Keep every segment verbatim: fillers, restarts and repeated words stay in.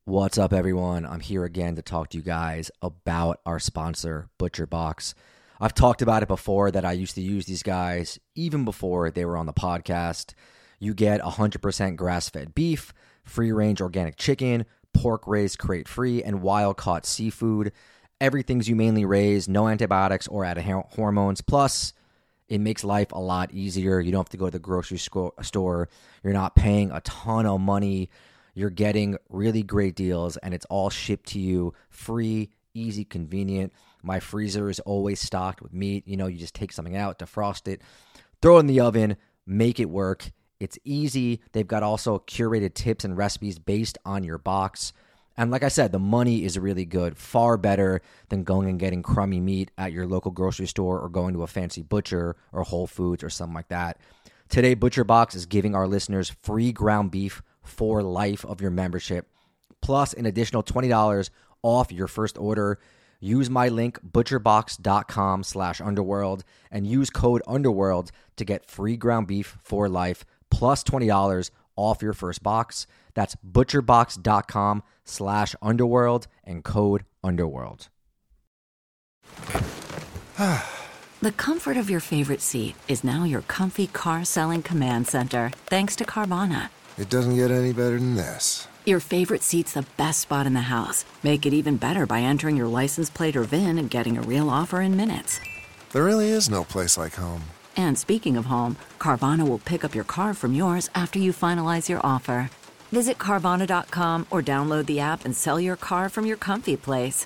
What's up, everyone? I'm here again to talk to you guys about our sponsor, ButcherBox. I've talked about it before that I used to use these guys even before they were on the podcast. You get one hundred percent grass-fed beef, free-range organic chicken, pork raised crate-free, and wild-caught seafood. Everything's humanely raised, no antibiotics or added hormones. Plus, it makes life a lot easier. You don't have to go to the grocery store. You're not paying a ton of money. You're getting really great deals, and it's all shipped to you free, easy, convenient. My freezer is always stocked with meat. You know, you just take something out, defrost it, throw it in the oven, make it work. It's easy. They've got also curated tips and recipes based on your box. And like I said, the money is really good, far better than going and getting crummy meat at your local grocery store or going to a fancy butcher or Whole Foods or something like that. Today, ButcherBox is giving our listeners free ground beef for life of your membership, plus an additional twenty dollars off your first order. Use my link, butcherbox.com slash underworld, and use code underworld to get free ground beef for life, plus twenty dollars off your first box. That's butcherbox.com slash underworld and code underworld. The comfort of your favorite seat is now your comfy car selling command center, thanks to Carvana. It doesn't get any better than this. Your favorite seat's the best spot in the house. Make it even better by entering your license plate or V I N and getting a real offer in minutes. There really is no place like home. And speaking of home, Carvana will pick up your car from yours after you finalize your offer. Visit Carvana dot com or download the app and sell your car from your comfy place.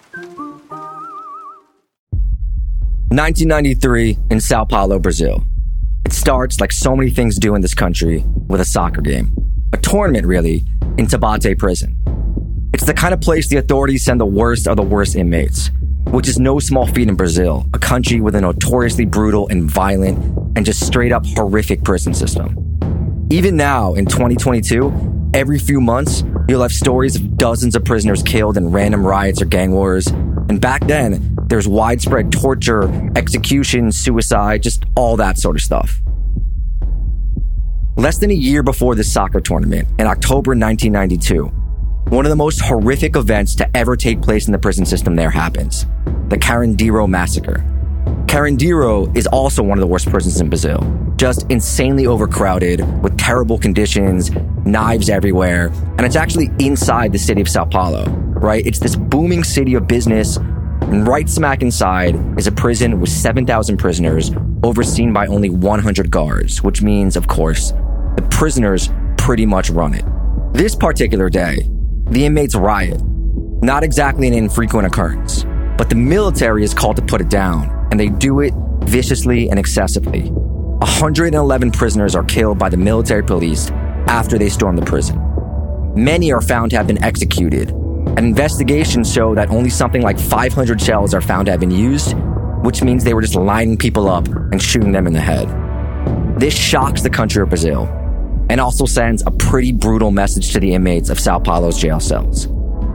nineteen ninety-three in Sao Paulo, Brazil. It starts like so many things do in this country with a soccer game. A tournament, really, in Tabate prison. It's the kind of place the authorities send the worst of the worst inmates, which is no small feat in Brazil, a country with a notoriously brutal and violent and just straight up horrific prison system. Even now, in twenty twenty-two, every few months, you'll have stories of dozens of prisoners killed in random riots or gang wars. And back then, there's widespread torture, execution, suicide, just all that sort of stuff. Less than a year before this soccer tournament, in October nineteen ninety-two, one of the most horrific events to ever take place in the prison system there happens. The Carandiru Massacre. Carandiru is also one of the worst prisons in Brazil. Just insanely overcrowded, with terrible conditions, knives everywhere, and it's actually inside the city of Sao Paulo, right? It's this booming city of business, and right smack inside is a prison with seven thousand prisoners, overseen by only one hundred guards, which means, of course, the prisoners pretty much run it. This particular day, the inmates riot. Not exactly an infrequent occurrence, but the military is called to put it down, and they do it viciously and excessively. one hundred eleven prisoners are killed by the military police after they storm the prison. Many are found to have been executed, and investigations show that only something like five hundred shells are found to have been used, which means they were just lining people up and shooting them in the head. This shocks the country of Brazil, and also sends a pretty brutal message to the inmates of Sao Paulo's jail cells.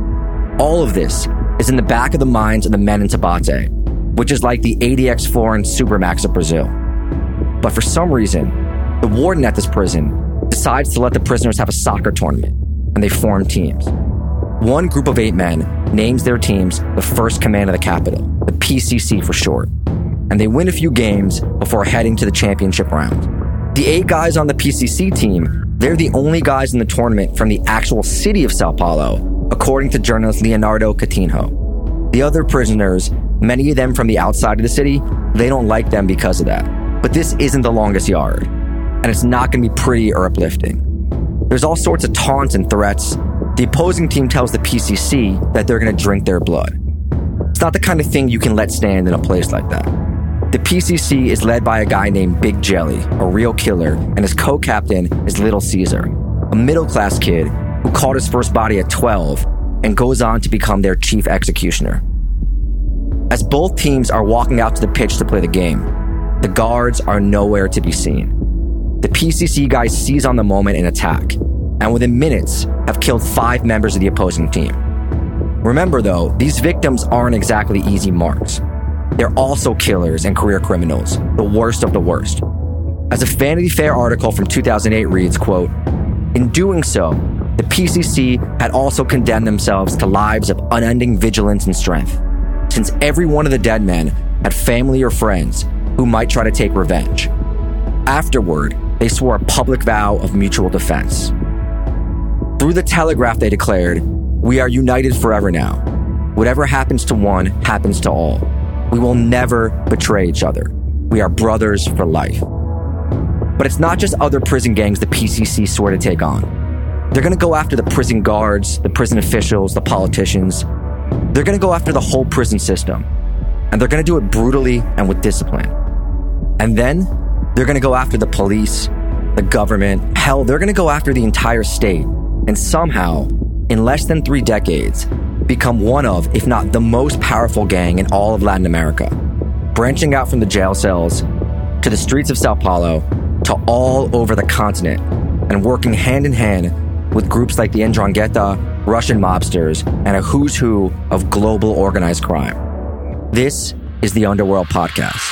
All of this is in the back of the minds of the men in Tabate, which is like the A D X Florence Supermax of Brazil. But for some reason, the warden at this prison decides to let the prisoners have a soccer tournament, and they form teams. One group of eight men names their teams the First Command of the Capital, the P C C for short, and they win a few games before heading to the championship round. The eight guys on the P C C team, they're the only guys in the tournament from the actual city of Sao Paulo, according to journalist Leonardo Coutinho. The other prisoners, many of them from the outside of the city, they don't like them because of that. But this isn't the longest yard, and it's not going to be pretty or uplifting. There's all sorts of taunts and threats. The opposing team tells the P C C that they're going to drink their blood. It's not the kind of thing you can let stand in a place like that. The P C C is led by a guy named Big Jelly, a real killer, and his co-captain is Little Caesar, a middle-class kid who caught his first body at twelve and goes on to become their chief executioner. As both teams are walking out to the pitch to play the game, the guards are nowhere to be seen. The P C C guys seize on the moment and attack, and within minutes have killed five members of the opposing team. Remember though, these victims aren't exactly easy marks. They're also killers and career criminals, the worst of the worst. As a Vanity Fair article from two thousand eight reads, quote, "In doing so, the P C C had also condemned themselves to lives of unending vigilance and strength, since every one of the dead men had family or friends who might try to take revenge. Afterward, they swore a public vow of mutual defense. Through the Telegraph, they declared, "We are united forever now. Whatever happens to one, happens to all. We will never betray each other. We are brothers for life." But it's not just other prison gangs the P C C swore to take on. They're going to go after the prison guards, the prison officials, the politicians. They're going to go after the whole prison system. And they're going to do it brutally and with discipline. And then they're going to go after the police, the government. Hell, they're going to go after the entire state. And somehow, in less than three decades, become one of, if not the most powerful gang in all of Latin America, branching out from the jail cells to the streets of Sao Paulo to all over the continent and working hand in hand with groups like the Ndrangheta, Russian mobsters, and a who's who of global organized crime. This is the Underworld Podcast.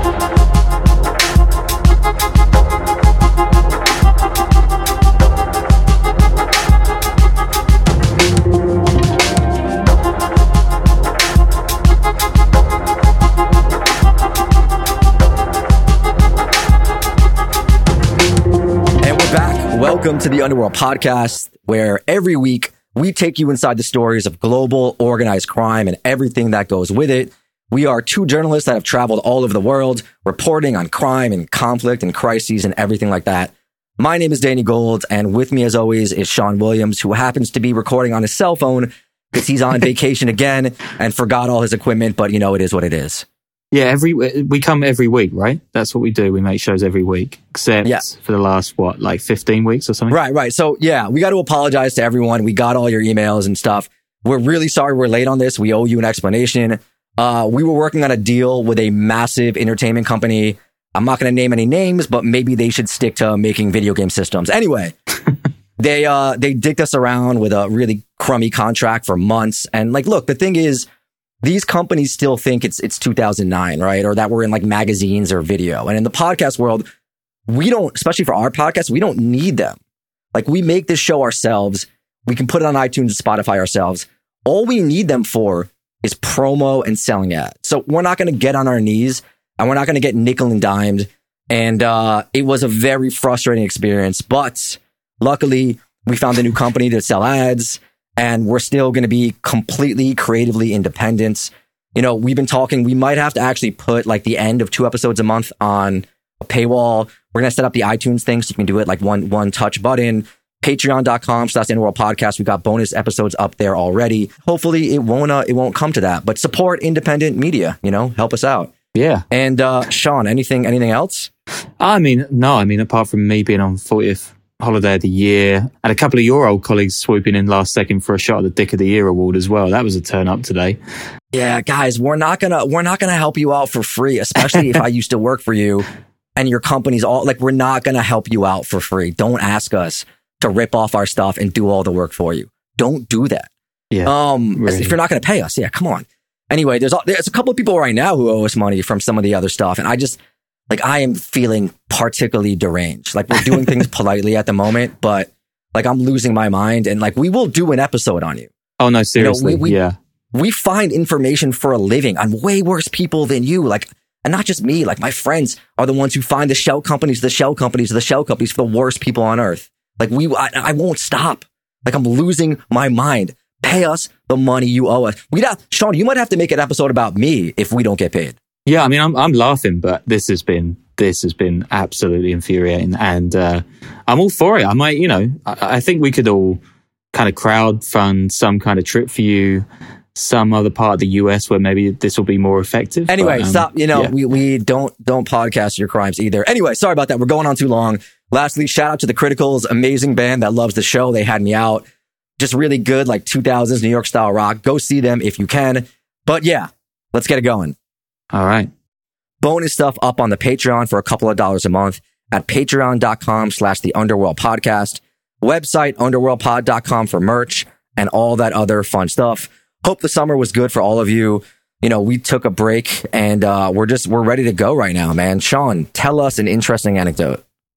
Welcome to the Underworld Podcast, where every week we take you inside the stories of global organized crime and everything that goes with it. We are two journalists that have traveled all over the world, reporting on crime and conflict and crises and everything like that. My name is Danny Gold, and with me as always is Sean Williams, who happens to be recording on his cell phone because he's on vacation again and forgot all his equipment, but you know, it is what it is. Yeah, every we come every week, right? That's what we do. We make shows every week, except yeah. for the last, what, like fifteen weeks or something? Right, right. So, yeah, we got to apologize to everyone. We got all your emails and stuff. We're really sorry we're late on this. We owe you an explanation. Uh, we were working on a deal with a massive entertainment company. I'm not going to name any names, but maybe they should stick to making video game systems. Anyway, they uh, they dicked us around with a really crummy contract for months. And, like, look, the thing is, these companies still think it's it's two thousand nine, right? Or that we're in like magazines or video. And in the podcast world, we don't, especially for our podcast, we don't need them. Like, we make this show ourselves. We can put it on iTunes and Spotify ourselves. All we need them for is promo and selling ads. So we're not going to get on our knees and we're not going to get nickel and dimed. And uh, it was a very frustrating experience. But luckily, we found a new company to sell ads. And we're still going to be completely creatively independent. You know, we've been talking, we might have to actually put like the end of two episodes a month on a paywall. We're going to set up the iTunes thing so you can do it like one one touch button. Patreon.com slash Underworld Podcast. We've got bonus episodes up there already. Hopefully it won't, uh, it won't come to that. But support independent media, you know, help us out. Yeah. And uh, Sean, anything, anything else? I mean, no, I mean, apart from me being on fortieth holiday of the year and a couple of your old colleagues swooping in last second for a shot at the Dick of the Year award as well. That was a turn up today. Yeah, guys, we're not gonna we're not gonna help you out for free, especially if I used to work for you and your company's all like, we're not gonna help you out for free. Don't ask us to rip off our stuff and do all the work for you. Don't do that. Yeah. Um, really. If you're not gonna pay us, yeah, come on. Anyway, there's there's a couple of people right now who owe us money from some of the other stuff, and I just. Like, I am feeling particularly deranged. Like, we're doing things politely at the moment, but like, I'm losing my mind. And like, we will do an episode on you. Oh, no, seriously. You know, we, we, yeah. We find information for a living on way worse people than you. Like, and not just me, like my friends are the ones who find the shell companies, the shell companies, the shell companies for the worst people on earth. Like, we, I, I won't stop. Like, I'm losing my mind. Pay us the money you owe us. We not, Sean, you might have to make an episode about me if we don't get paid. Yeah, I mean, I'm I'm laughing, but this has been this has been absolutely infuriating, and uh, I'm all for it. I might, you know, I, I think we could all kind of crowd fund some kind of trip for you, some other part of the U S where maybe this will be more effective. Anyway, but, um, stop. You know, yeah. we we don't don't podcast your crimes either. Anyway, sorry about that. We're going on too long. Lastly, shout out to the Criticals, amazing band that loves the show. They had me out, just really good, like two thousands New York style rock. Go see them if you can. But yeah, let's get it going. All right. Bonus stuff up on the Patreon for a couple of dollars a month at patreon.com slash the Underworld Podcast. Website underworld pod dot com for merch and all that other fun stuff. Hope the summer was good for all of you. You know, we took a break and uh, we're just, we're ready to go right now, man. Sean, tell us an interesting anecdote.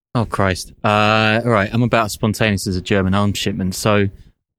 Oh, Christ. Uh, all right. I'm about as spontaneous as a German arms shipment. So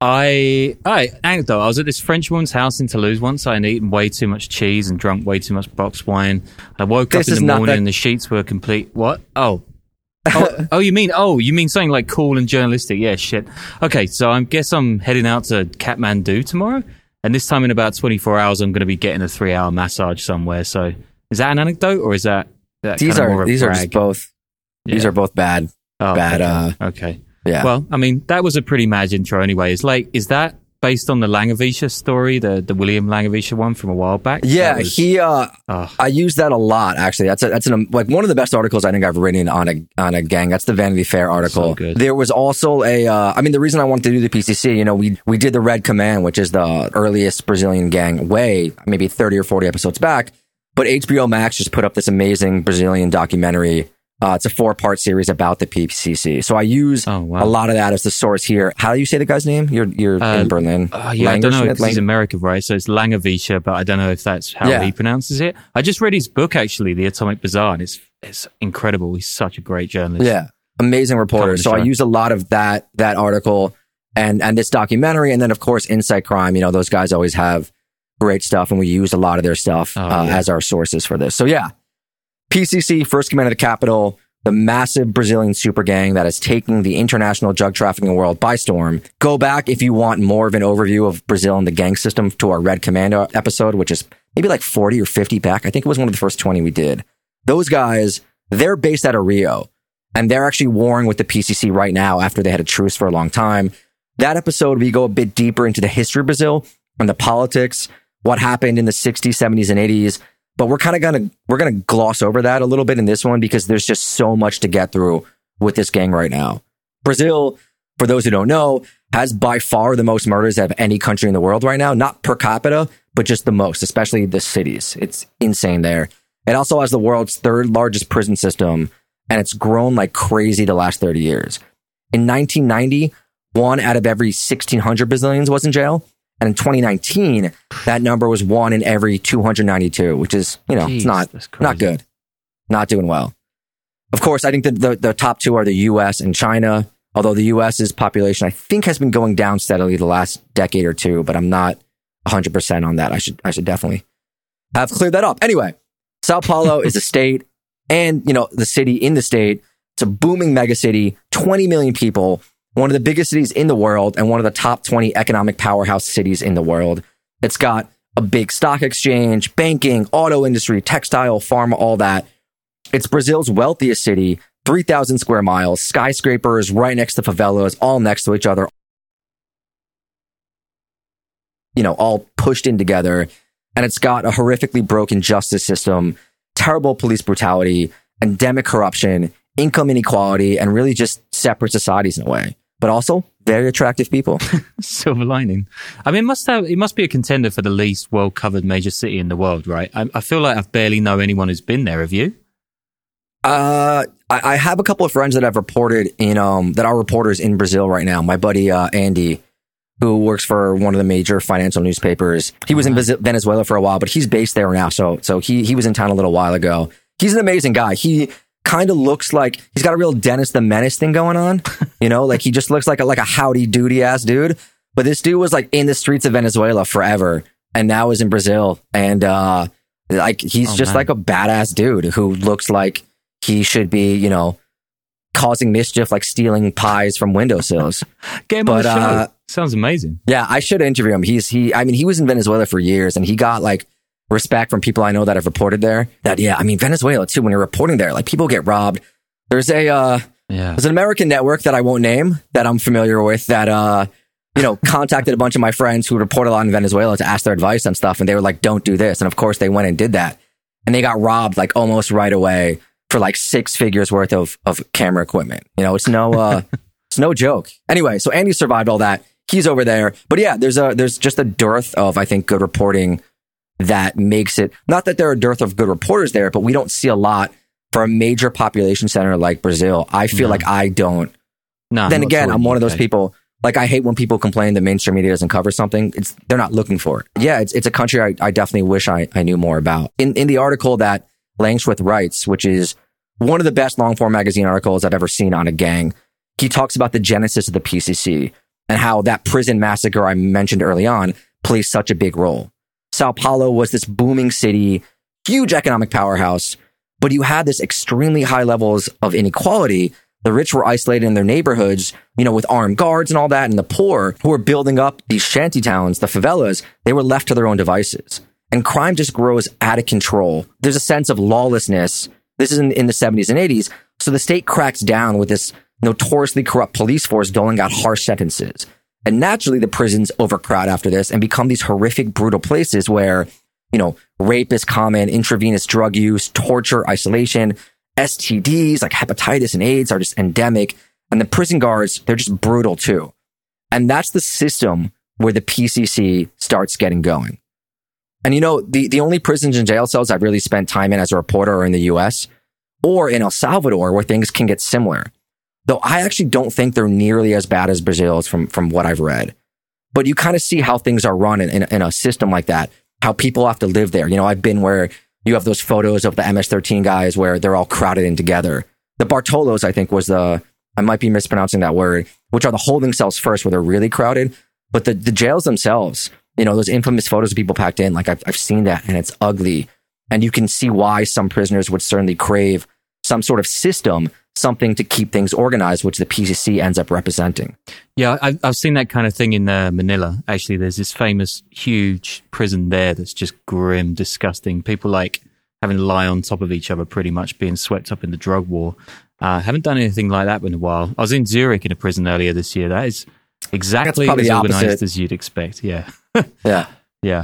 I, all right, anecdote. I was at this French woman's house in Toulouse once. I had eaten way too much cheese and drunk way too much boxed wine. I woke This up is in the not morning that- and the sheets were complete. What? Oh. oh, oh, you mean, oh, you mean something like cool and journalistic. Yeah, shit. Okay. So I guess I'm heading out to Kathmandu tomorrow. And this time in about twenty-four hours, I'm going to be getting a three hour massage somewhere. So is that an anecdote or is that, that These kind of are more of a these are brag? just both. These Yeah. are both bad. Oh, bad. okay. Uh, okay. yeah. Well, I mean, that was a pretty mad intro anyway. It's like, is that based on the Langevisha story, the, the William Langevisha one from a while back? Yeah, That was- he. Uh, oh, I use that a lot. Actually, that's a, that's an, like one of the best articles I think I've written on a on a gang. That's the Vanity Fair article. So good. There was also a. Uh, I mean, the reason I wanted to do the P C C, you know, we we did the Red Command, which is the earliest Brazilian gang, way maybe thirty or forty episodes back. But H B O Max just put up this amazing Brazilian documentary. Uh, it's a four part series about the P C C. So I use Oh, wow. a lot of that as the source here. How do you say the guy's name? You're you're Uh, in Berlin. uh, yeah, I don't know Langerschmidt? if he's American, right? So it's Langevisha, but I don't know if that's how Yeah. he pronounces it. I just read his book, actually, The Atomic Bazaar, and it's it's incredible. He's such a great journalist. Yeah, amazing reporter. Come on the So I show. use a lot of that that article and and this documentary, and then of course Insight Crime. You know, those guys always have great stuff, and we use a lot of their stuff Oh, uh, yeah. as our sources for this. So yeah, P C C, First Command of the Capital, the massive Brazilian super gang that is taking the international drug trafficking world by storm. Go back if you want more of an overview of Brazil and the gang system to our Red Commando episode, which is maybe like forty or fifty back. I think it was one of the first twenty we did. Those guys, they're based out of Rio, and they're actually warring with the P C C right now after they had a truce for a long time. That episode, we go a bit deeper into the history of Brazil and the politics, what happened in the sixties, seventies, and eighties. But we're kind of gonna we're gonna gloss over that a little bit in this one because there's just so much to get through with this gang right now. Brazil, for those who don't know, has by far the most murders of any country in the world right now, not per capita, but just the most, especially the cities. It's insane there. It also has the world's third largest prison system, and it's grown like crazy the last thirty years. In nineteen ninety, one out of every sixteen hundred Brazilians was in jail. And in twenty nineteen, that number was one in every two hundred ninety-two, which is, you know, Jeez, it's not, that's crazy. not good. Not doing well. Of course, I think that the, the top two are the U S and China, although the US's population, I think, has been going down steadily the last decade or two, but I'm not one hundred percent on that. I should, I should definitely have cleared that up. Anyway, Sao Paulo is a state and, you know, the city in the state. It's a booming mega city, twenty million people, one of the biggest cities in the world and one of the top twenty economic powerhouse cities in the world. It's got a big stock exchange, banking, auto industry, textile, pharma, all that. It's Brazil's wealthiest city, three thousand square miles, skyscrapers right next to favelas, all next to each other. You know, all pushed in together. And it's got a horrifically broken justice system, terrible police brutality, endemic corruption, income inequality, and really just separate societies in a way. But also very attractive people. Silver lining. I mean, it must have, it must be a contender for the least well covered major city in the world, right? I, I feel like I barely know anyone who's been there. Have you? Uh, I, I have a couple of friends that have reported in, um, that are reporters in Brazil right now. My buddy, uh, Andy, who works for one of the major financial newspapers. He was in Vis- Venezuela for a while, but he's based there now. So, so he, he was in town a little while ago. He's an amazing guy. He kind of looks like he's got a real Dennis the Menace thing going on. You know, like he just looks like a, like a howdy doody ass dude. But this dude was like in the streets of Venezuela forever and now is in Brazil. And, uh, like he's Oh, just man. like a badass dude who looks like he should be, you know, causing mischief, like stealing pies from windowsills. Get him But, on the show. uh, Sounds amazing. Yeah, I should interview him. He's he. I mean, he was in Venezuela for years, and he got like respect from people I know that have reported there. That yeah, I mean Venezuela too. When you're reporting there, like people get robbed. There's a uh, Yeah. there's an American network that I won't name that I'm familiar with that uh, you know, contacted a bunch of my friends who report a lot in Venezuela to ask their advice on stuff, and they were like, "Don't do this." And of course, they went and did that, and they got robbed like almost right away for like six figures worth of of camera equipment. You know, it's no uh, it's no joke. Anyway, so Andy survived all that. He's over there. But yeah, there's a there's just a dearth of, I think, good reporting that makes it, not that there are a dearth of good reporters there, but we don't see a lot for a major population center like Brazil. I feel No. like I don't. No. then not again, sure I'm in one of the those U K. people, like I hate when people complain that mainstream media doesn't cover something. It's they're not looking for it. Yeah, it's it's a country I, I definitely wish I, I knew more about. In in the article that Langsworth writes, which is one of the best long-form magazine articles I've ever seen on a gang. He talks about the genesis of the P C C and how that prison massacre I mentioned early on plays such a big role. Sao Paulo was this booming city, huge economic powerhouse, but you had this extremely high levels of inequality. The rich were isolated in their neighborhoods, you know, with armed guards and all that. And the poor who were building up these shanty towns, the favelas, they were left to their own devices. And crime just grows out of control. There's a sense of lawlessness. This is in, in the seventies and eighties. So the state cracks down with this notoriously corrupt police force doling out harsh sentences. And naturally, the prisons overcrowd after this and become these horrific, brutal places where, you know, rape is common, intravenous drug use, torture, isolation, S T Ds like hepatitis and AIDS are just endemic. And the prison guards, they're just brutal too. And that's the system where the P C C starts getting going. And you know, the, the only prisons and jail cells I've really spent time in as a reporter are in the U S or in El Salvador, where things can get similar. Though I actually don't think they're nearly as bad as Brazil's from, from what I've read. But you kind of see how things are run in, in, in a system like that, how people have to live there. You know, I've been where you have those photos of the M S thirteen guys where they're all crowded in together. The Bartolos, I think, was the, I might be mispronouncing that word, which are the holding cells first where they're really crowded. But the, the jails themselves, you know, those infamous photos of people packed in, like I've, I've seen that and it's ugly. And you can see why some prisoners would certainly crave some sort of system, something to keep things organized, which the P C C ends up representing. Yeah, I've, I've seen that kind of thing in uh, Manila. Actually, there's this famous huge prison there that's just grim, disgusting. People like having to lie on top of each other, pretty much being swept up in the drug war. Uh, haven't done anything like that in a while. I was in Zurich in a prison earlier this year. That is exactly as organized as you'd expect. Yeah. Yeah. Yeah.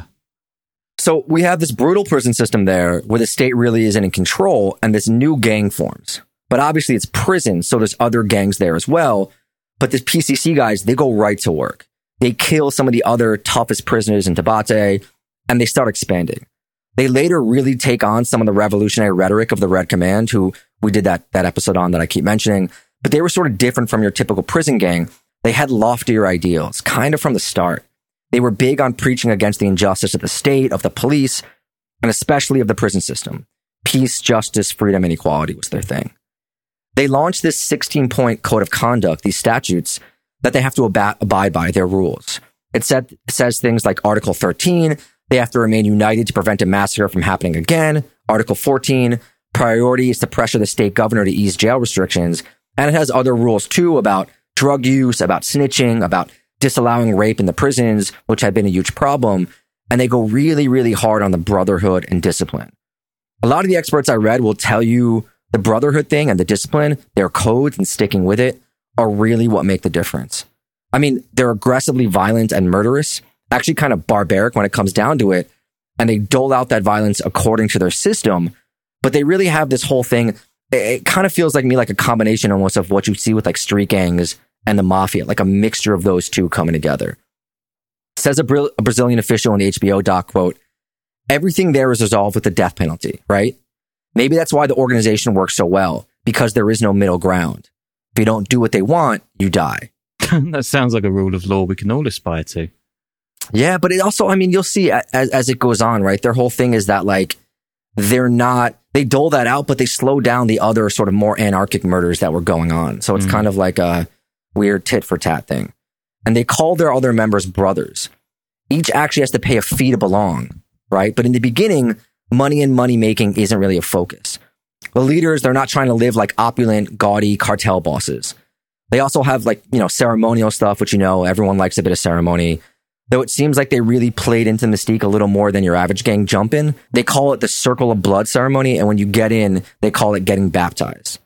So we have this brutal prison system there where the state really isn't in control and this new gang forms. But obviously it's prison, so there's other gangs there as well. But the P C C guys, they go right to work. They kill some of the other toughest prisoners in Tabate, and they start expanding. They later really take on some of the revolutionary rhetoric of the Red Command, who we did that, that episode on that I keep mentioning. But they were sort of different from your typical prison gang. They had loftier ideals, kind of from the start. They were big on preaching against the injustice of the state, of the police, and especially of the prison system. Peace, justice, freedom, and equality was their thing. They launched this sixteen-point code of conduct, these statutes, that they have to ab- abide by, their rules. It, said, it says things like Article thirteen, they have to remain united to prevent a massacre from happening again. Article fourteen, priority is to pressure the state governor to ease jail restrictions. And it has other rules too about drug use, about snitching, about disallowing rape in the prisons, which had been a huge problem. And they go really, really hard on the brotherhood and discipline. A lot of the experts I read will tell you the brotherhood thing and the discipline, their codes and sticking with it are really what make the difference. I mean, they're aggressively violent and murderous, actually kind of barbaric when it comes down to it. And they dole out that violence according to their system. But they really have this whole thing. It, it kind of feels like me like a combination almost of what you see with like street gangs and the mafia, like a mixture of those two coming together. Says a, Bra- a Brazilian official in the H B O doc, quote, everything there is resolved with the death penalty, right? Maybe that's why the organization works so well, because there is no middle ground. If you don't do what they want, you die. That sounds like a rule of law we can all aspire to. Yeah, but it also, I mean, you'll see as, as it goes on, right? Their whole thing is that like, they're not, they dole that out, but they slow down the other sort of more anarchic murders that were going on. So it's mm. kind of like a weird tit for tat thing. And they call their other members brothers. Each actually has to pay a fee to belong, right? But in the beginning, money and money making isn't really a focus. The leaders, they're not trying to live like opulent, gaudy cartel bosses. They also have like, you know, ceremonial stuff, which, you know, everyone likes a bit of ceremony. Though it seems like they really played into Mystique a little more than your average gang jump in. They call it the Circle of Blood ceremony. And when you get in, they call it getting baptized.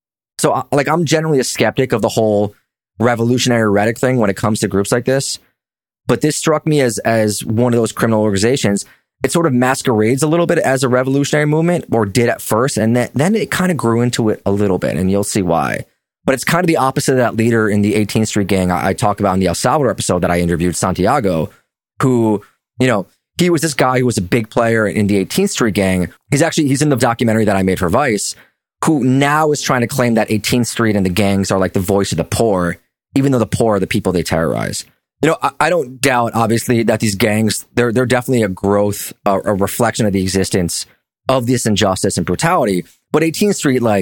So like, I'm generally a skeptic of the whole revolutionary rhetoric thing when it comes to groups like this. But this struck me as, as one of those criminal organizations. It sort of masquerades a little bit as a revolutionary movement, or did at first. And then, then it kind of grew into it a little bit, and you'll see why. But it's kind of the opposite of that leader in the eighteenth Street gang I, I talk about in the El Salvador episode that I interviewed, Santiago, who, you know, he was this guy who was a big player in the eighteenth Street gang. He's actually, he's in the documentary that I made for Vice, who now is trying to claim that eighteenth Street and the gangs are like the voice of the poor, even though the poor are the people they terrorize. You know, I, I don't doubt, obviously, that these gangs, they're, they're definitely a growth, a, a reflection of the existence of this injustice and brutality. But eighteenth Street, like,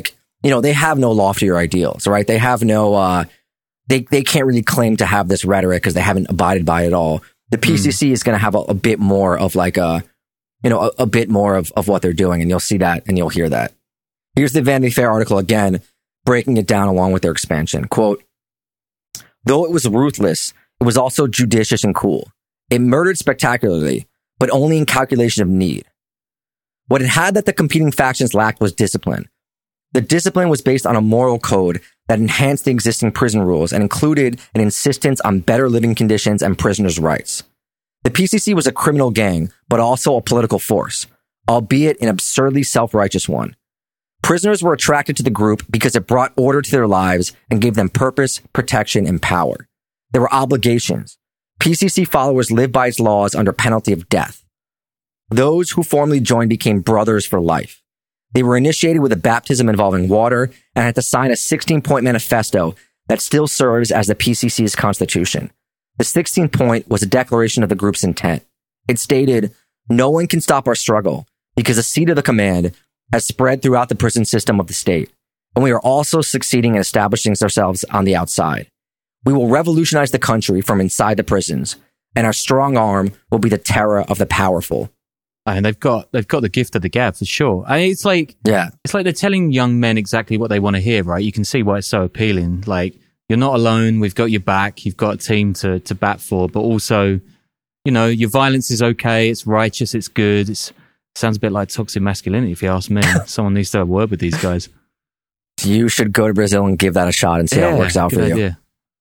you know, they have no loftier ideals, right? They have no, uh, they, they can't really claim to have this rhetoric because they haven't abided by it at all. The P C C mm. is going to have a, a bit more of like a, you know, a, a bit more of, of what they're doing, and you'll see that and you'll hear that. Here's the Vanity Fair article again, breaking it down along with their expansion. Quote, though it was ruthless, it was also judicious and cool. It murdered spectacularly, but only in calculation of need. What it had that the competing factions lacked was discipline. The discipline was based on a moral code that enhanced the existing prison rules and included an insistence on better living conditions and prisoners' rights. The P C C was a criminal gang, but also a political force, albeit an absurdly self-righteous one. Prisoners were attracted to the group because it brought order to their lives and gave them purpose, protection, and power. There were obligations. P C C followers lived by its laws under penalty of death. Those who formally joined became brothers for life. They were initiated with a baptism involving water and had to sign a sixteen-point manifesto that still serves as the P C C's constitution. The sixteenth point was a declaration of the group's intent. It stated, no one can stop our struggle because the seat of the command has spread throughout the prison system of the state, and we are also succeeding in establishing ourselves on the outside. We will revolutionize the country from inside the prisons, and our strong arm will be the terror of the powerful. And they've got they've got the gift of the gab for sure. I mean, it's like yeah, it's like they're telling young men exactly what they want to hear, right? You can see why it's so appealing. Like, you're not alone. We've got your back. You've got a team to to bat for, but also, you know, your violence is okay. It's righteous. It's good. It's sounds a bit like toxic masculinity, if you ask me. Someone needs to have a word with these guys. You should go to Brazil and give that a shot and see yeah, how it works out for idea. you.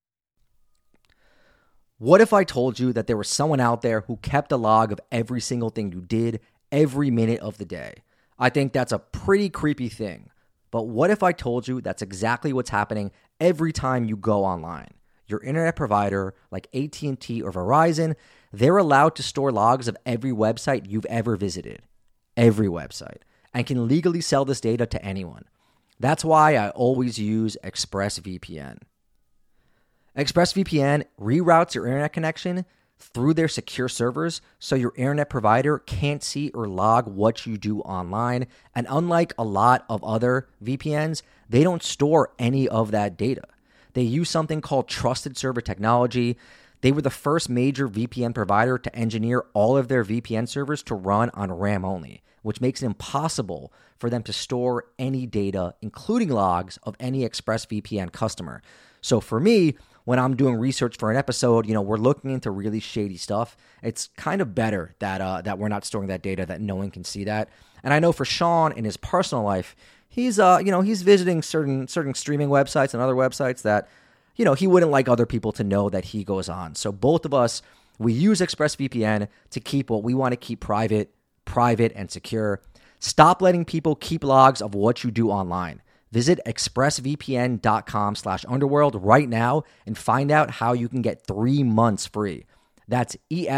What if I told you that there was someone out there who kept a log of every single thing you did every minute of the day? I think that's a pretty creepy thing. But what if I told you that's exactly what's happening every time you go online? Your internet provider, like A T and T or Verizon, they're allowed to store logs of every website you've ever visited. Every website. And can legally sell this data to anyone. That's why I always use ExpressVPN. ExpressVPN reroutes your internet connection through their secure servers so your internet provider can't see or log what you do online. And unlike a lot of other V P Ns, they don't store any of that data. They use something called trusted server technology. They were the first major V P N provider to engineer all of their V P N servers to run on RAM only, which makes it impossible for them to store any data, including logs of any ExpressVPN customer. So for me, when I'm doing research for an episode, you know, we're looking into really shady stuff. It's kind of better that uh, that we're not storing that data, that no one can see that. And I know for Sean in his personal life, he's uh, you know, he's visiting certain certain streaming websites and other websites that, you know, he wouldn't like other people to know that he goes on. So both of us, we use ExpressVPN to keep what we want to keep private, private and secure. Stop letting people keep logs of what you do online. Visit expressvpn.com slash underworld right now and find out how you can get three months free. That's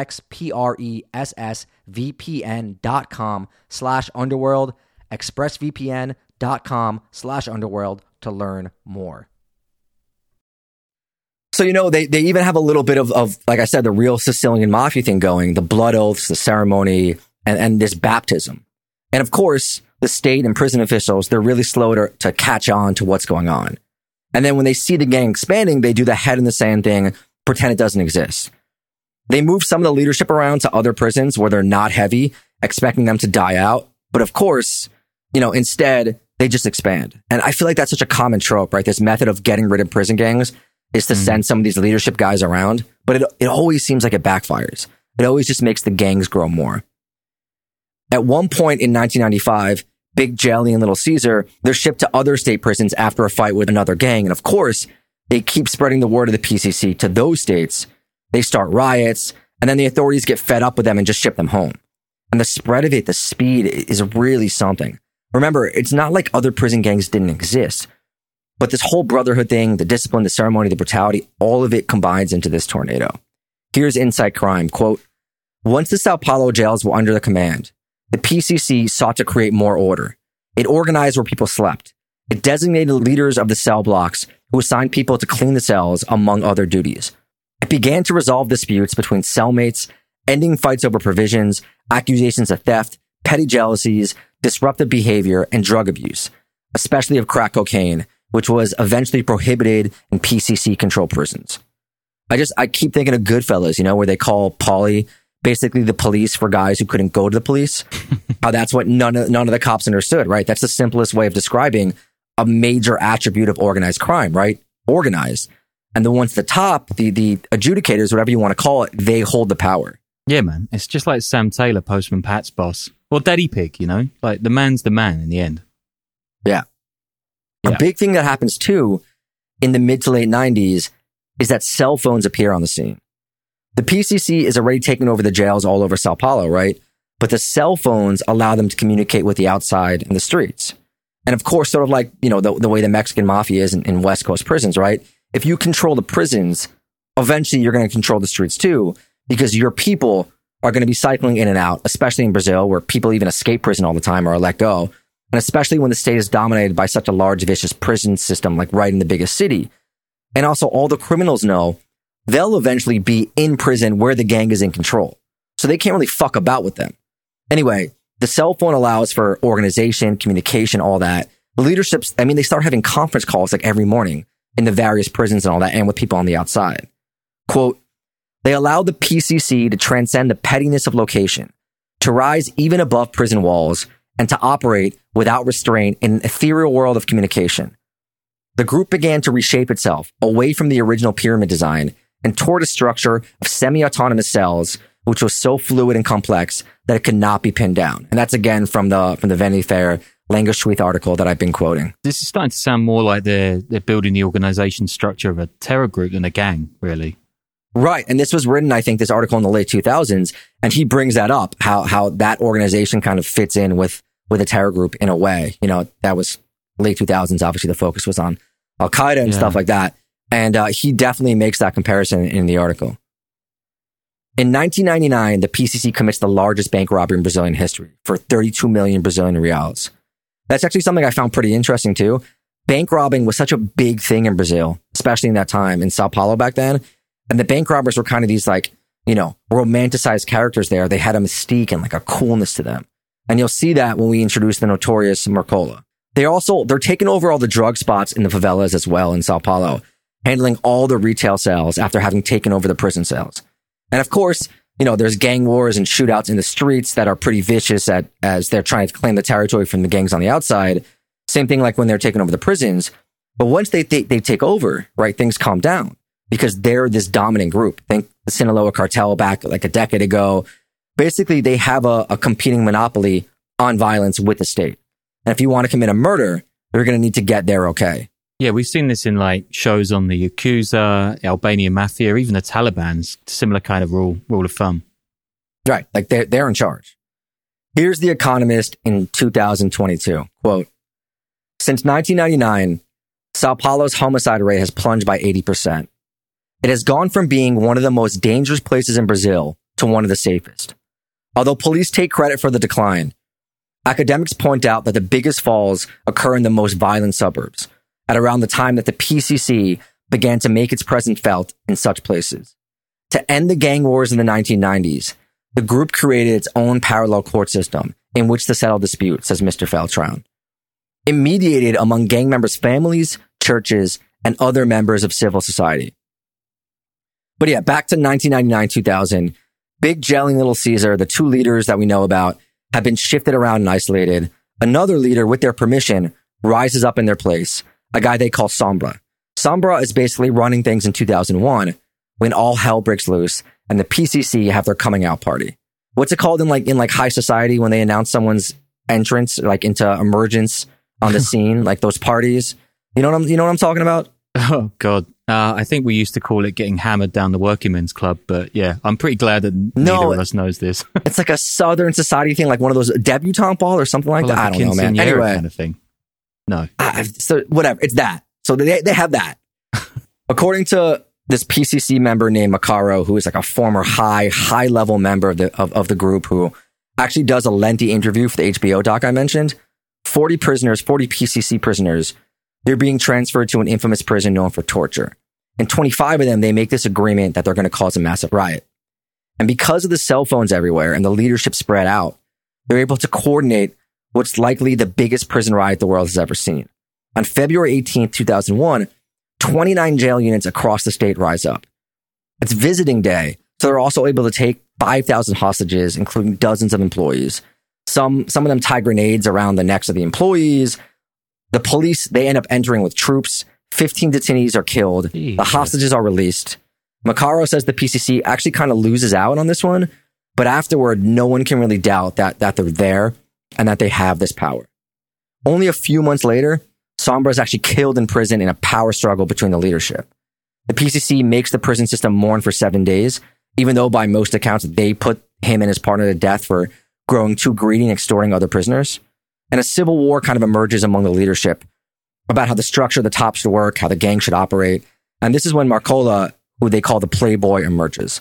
E-X-P-R-E-S-S-V-P-N dot com slash underworld, expressvpn.com slash underworld to learn more. So, you know, they, they even have a little bit of, of, like I said, the real Sicilian mafia thing going, the blood oaths, the ceremony, and, and this baptism. And of course, the state and prison officials, they're really slow to, to catch on to what's going on. And then when they see the gang expanding, they do the head in the sand thing, pretend it doesn't exist. They move some of the leadership around to other prisons where they're not heavy, expecting them to die out. But of course, you know, instead, they just expand. And I feel like that's such a common trope, right? This method of getting rid of prison gangs is to mm. send some of these leadership guys around. But it, it always seems like it backfires. It always just makes the gangs grow more. At one point in nineteen ninety-five, Big Jelly and Little Caesar, they're shipped to other state prisons after a fight with another gang. And of course, they keep spreading the word of the P C C to those states. They start riots, and then the authorities get fed up with them and just ship them home. And the spread of it, the speed, is really something. Remember, it's not like other prison gangs didn't exist. But this whole brotherhood thing, the discipline, the ceremony, the brutality, all of it combines into this tornado. Here's Inside Crime, quote, once the Sao Paulo jails were under the command, the P C C sought to create more order. It organized where people slept. It designated leaders of the cell blocks who assigned people to clean the cells, among other duties. It began to resolve disputes between cellmates, ending fights over provisions, accusations of theft, petty jealousies, disruptive behavior, and drug abuse. especially of crack cocaine, which was eventually prohibited in P C C-controlled prisons. I just, I keep thinking of Goodfellas, you know, where they call Paulie basically the police for guys who couldn't go to the police. How that's what none of, none of the cops understood, right? That's the simplest way of describing a major attribute of organized crime, right? Organized. And the ones at the top, the, the adjudicators, whatever you want to call it, they hold the power. Yeah, man. It's just like Sam Taylor, Postman Pat's boss. Or Daddy Pig, you know? Like, the man's the man in the end. Yeah. A Yeah. big thing that happens, too, in the mid to late nineties is that cell phones appear on the scene. The P C C is already taking over the jails all over Sao Paulo, right? But the cell phones allow them to communicate with the outside and the streets. And of course, sort of like, you know, the, the way the Mexican mafia is in, in West Coast prisons, right? If you control the prisons, eventually you're going to control the streets too, because your people are going to be cycling in and out, especially in Brazil, where people even escape prison all the time or are let go. And especially when the state is dominated by such a large, vicious prison system, like right in the biggest city. And also all the criminals know they'll eventually be in prison where the gang is in control. So they can't really fuck about with them. Anyway, the cell phone allows for organization, communication, all that. The leaderships, I mean, they start having conference calls like every morning in the various prisons and all that, and with people on the outside. Quote, they allow the P C C to transcend the pettiness of location, to rise even above prison walls, and to operate without restraint in an ethereal world of communication. The group began to reshape itself away from the original pyramid design and toward a structure of semi-autonomous cells, which was so fluid and complex that it could not be pinned down. And that's again from the from the Vanity Fair Langerschweith article that I've been quoting. This is starting to sound more like they're, they're building the organization structure of a terror group than a gang, really. Right. And this was written, I think, this article in the late two thousands. And he brings that up, how how that organization kind of fits in with, with a terror group in a way. You know, that was late two thousands. Obviously, the focus was on Al-Qaeda and Yeah. stuff like that. And uh, he definitely makes that comparison in the article. In nineteen ninety-nine, the P C C commits the largest bank robbery in Brazilian history for thirty-two million Brazilian reals. That's actually something I found pretty interesting too. Bank robbing was such a big thing in Brazil, especially in that time in Sao Paulo back then. And the bank robbers were kind of these like, you know, romanticized characters there. They had a mystique and like a coolness to them. And you'll see that when we introduce the notorious Mercola. They also, they're taking over all the drug spots in the favelas as well in Sao Paulo, handling all the retail sales after having taken over the prison cells. And of course, you know, there's gang wars and shootouts in the streets that are pretty vicious at, as they're trying to claim the territory from the gangs on the outside. Same thing like when they're taking over the prisons. But once they, they, they take over, right, things calm down because they're this dominant group. Think the Sinaloa cartel back like a decade ago. Basically, they have a, a competing monopoly on violence with the state. And if you want to commit a murder, they're going to need to get there okay. Yeah, we've seen this in like shows on the Yakuza, Albanian Mafia, even the Taliban's similar kind of rule rule of thumb. Right. Like they're, they're in charge. Here's The Economist in two thousand twenty-two. Quote, since nineteen ninety-nine, Sao Paulo's homicide rate has plunged by eighty percent. It has gone from being one of the most dangerous places in Brazil to one of the safest. Although police take credit for the decline, academics point out that the biggest falls occur in the most violent suburbs, at around the time that the P C C began to make its presence felt in such places. To end the gang wars in the nineteen nineties, the group created its own parallel court system in which to settle disputes, says Mister Feltran. It mediated among gang members' families, churches, and other members of civil society. But yeah, back to nineteen ninety-nine, two thousand, Big Jelly and Little Caesar, the two leaders that we know about, have been shifted around and isolated. Another leader, with their permission, rises up in their place, a guy they call Sombra. Sombra is basically running things in two thousand one when all hell breaks loose and the P C C have their coming out party. What's it called in like in like high society when they announce someone's entrance, like into emergence on the scene, like those parties? You know what I'm you know what I'm talking about? Oh God, uh, I think we used to call it getting hammered down the working men's club, but yeah, I'm pretty glad that No, neither of us knows this. It's like a Southern society thing, like one of those debutante ball or something like Well, that. like I don't a know, man. quinceañera Anyway, kind of thing. No. Ah, so whatever, it's that. So they they have that. According to this P C C member named Macaro, who is like a former high high level member of the of, of the group, who actually does a lengthy interview for the H B O doc I mentioned. forty prisoners, forty P C C prisoners, they're being transferred to an infamous prison known for torture. And twenty-five of them, they make this agreement that they're going to cause a massive riot. And because of the cell phones everywhere and the leadership spread out, they're able to coordinate what's likely the biggest prison riot the world has ever seen. On February eighteenth, two thousand one, twenty-nine jail units across the state rise up. It's visiting day, so they're also able to take five thousand hostages, including dozens of employees. Some, some of them tie grenades around the necks of the employees. The police, they end up entering with troops. fifteen detainees are killed. Jeez. The hostages are released. Makarov says the P C C actually kind of loses out on this one, but afterward, no one can really doubt that, that they're there and that they have this power. Only a few months later, Sombra is actually killed in prison in a power struggle between the leadership. The P C C makes the prison system mourn for seven days, even though by most accounts, they put him and his partner to death for growing too greedy and extorting other prisoners. And a civil war kind of emerges among the leadership about how the structure of the top should work, how the gang should operate. And this is when Markola, who they call the Playboy, emerges.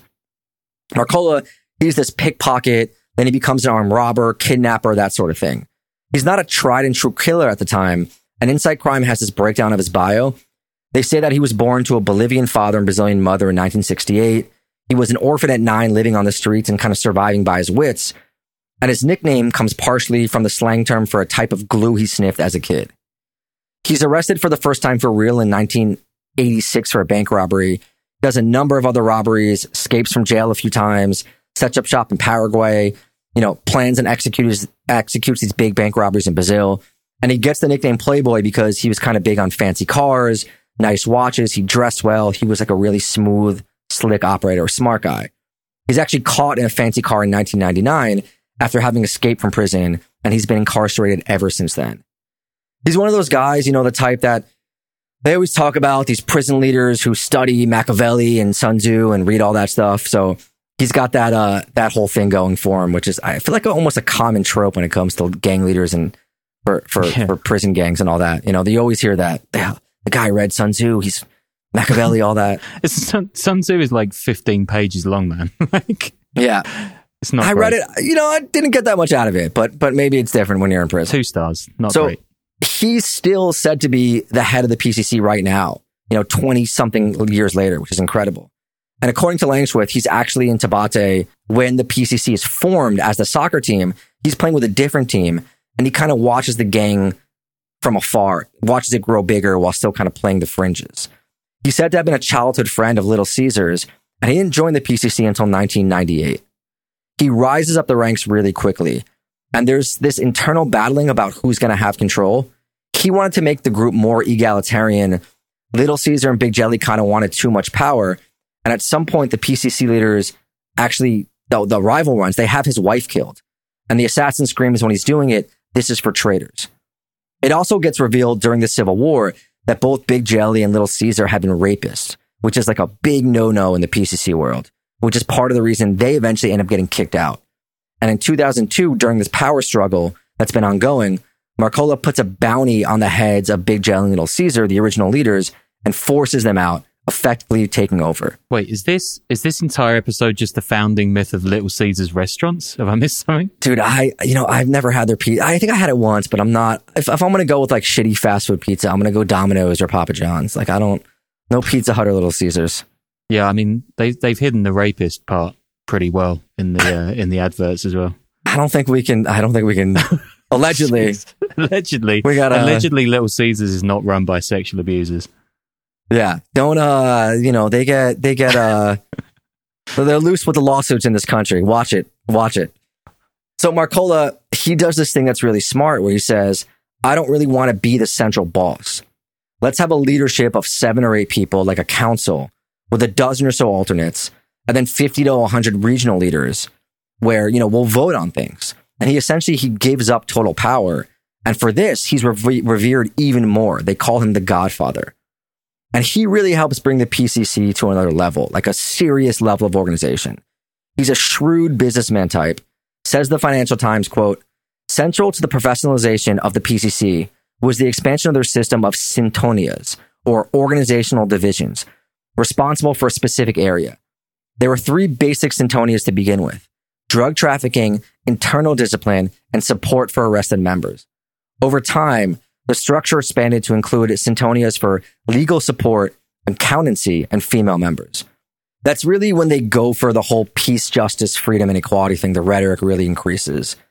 Markola, he's this pickpocket, then he becomes an armed robber, kidnapper, that sort of thing. He's not a tried and true killer at the time, and Insight Crime has this breakdown of his bio. They say that he was born to a Bolivian father and Brazilian mother in nineteen sixty-eight. He was an orphan at nine, living on the streets and kind of surviving by his wits. And his nickname comes partially from the slang term for a type of glue he sniffed as a kid. He's arrested for the first time for real in nineteen eighty-six for a bank robbery, does a number of other robberies, escapes from jail a few times, sets up shop in Paraguay, you know, plans and executes, executes these big bank robberies in Brazil. And he gets the nickname Playboy because he was kind of big on fancy cars, nice watches, he dressed well, he was like a really smooth, slick operator, a smart guy. He's actually caught in a fancy car in nineteen ninety-nine after having escaped from prison, and he's been incarcerated ever since then. He's one of those guys, you know, the type that they always talk about, these prison leaders who study Machiavelli and Sun Tzu and read all that stuff. So he's got that uh, that whole thing going for him, which is, I feel like, almost a common trope when it comes to gang leaders and for for, yeah. for prison gangs and all that. You know, you always hear that. The, the guy read Sun Tzu, he's Machiavelli, all that. It's, Sun, Sun Tzu is like fifteen pages long, man. like, yeah. It's not I great. read it, you know, I didn't get that much out of it, but but maybe it's different when you're in prison. Two stars, not so, great. He's still said to be the head of the P C C right now, you know, twenty-something years later, which is incredible. And according to Langsworth, he's actually in Tabate when the P C C is formed as the soccer team. He's playing with a different team, and he kind of watches the gang from afar, watches it grow bigger while still kind of playing the fringes. He's said to have been a childhood friend of Little Caesars, and he didn't join the P C C until nineteen ninety-eight. He rises up the ranks really quickly, and there's this internal battling about who's going to have control. He wanted to make the group more egalitarian. Little Caesar and Big Jelly kind of wanted too much power, and at some point, the P C C leaders actually, the, the rival ones, they have his wife killed, and the assassin screams when he's doing it, "This is for traitors." It also gets revealed during the Civil War that both Big Jelly and Little Caesar have been rapists, which is like a big no-no in the P C C world, which is part of the reason they eventually end up getting kicked out. And in two thousand two, during this power struggle that's been ongoing, Markola puts a bounty on the heads of Big Jelly and Little Caesar, the original leaders, and forces them out, effectively taking over. Wait, is this is this entire episode just the founding myth of Little Caesar's restaurants? Have I missed something? Dude, I, you know, I've never had their pizza. I think I had it once, but I'm not, if, if I'm going to go with like shitty fast food pizza, I'm going to go Domino's or Papa John's. Like, I don't, no Pizza Hut or Little Caesars. Yeah, I mean, they, they've hidden the rapist part pretty well in the uh, in the adverts as well. I don't think we can, I don't think we can, allegedly. allegedly. We gotta, allegedly, Little Caesars is not run by sexual abusers. Yeah. Don't, uh, you know, they get, they get, uh, they're loose with the lawsuits in this country. Watch it. Watch it. So Markola, he does this thing that's really smart where he says, I don't really want to be the central boss. Let's have a leadership of seven or eight people, like a council, with a dozen or so alternates, and then fifty to one hundred regional leaders where, you know, we'll vote on things. And he essentially, he gives up total power. And for this, he's rev- revered even more. They call him the Godfather. And he really helps bring the P C C to another level, like a serious level of organization. He's a shrewd businessman type. Says the Financial Times, quote, central to the professionalization of the P C C was the expansion of their system of syntonias, or organizational divisions, responsible for a specific area. There were three basic syntonias to begin with: drug trafficking, internal discipline, and support for arrested members. Over time, the structure expanded to include syntonias for legal support, accountancy, and female members. That's really when they go for the whole peace, justice, freedom, and equality thing, the rhetoric really increases.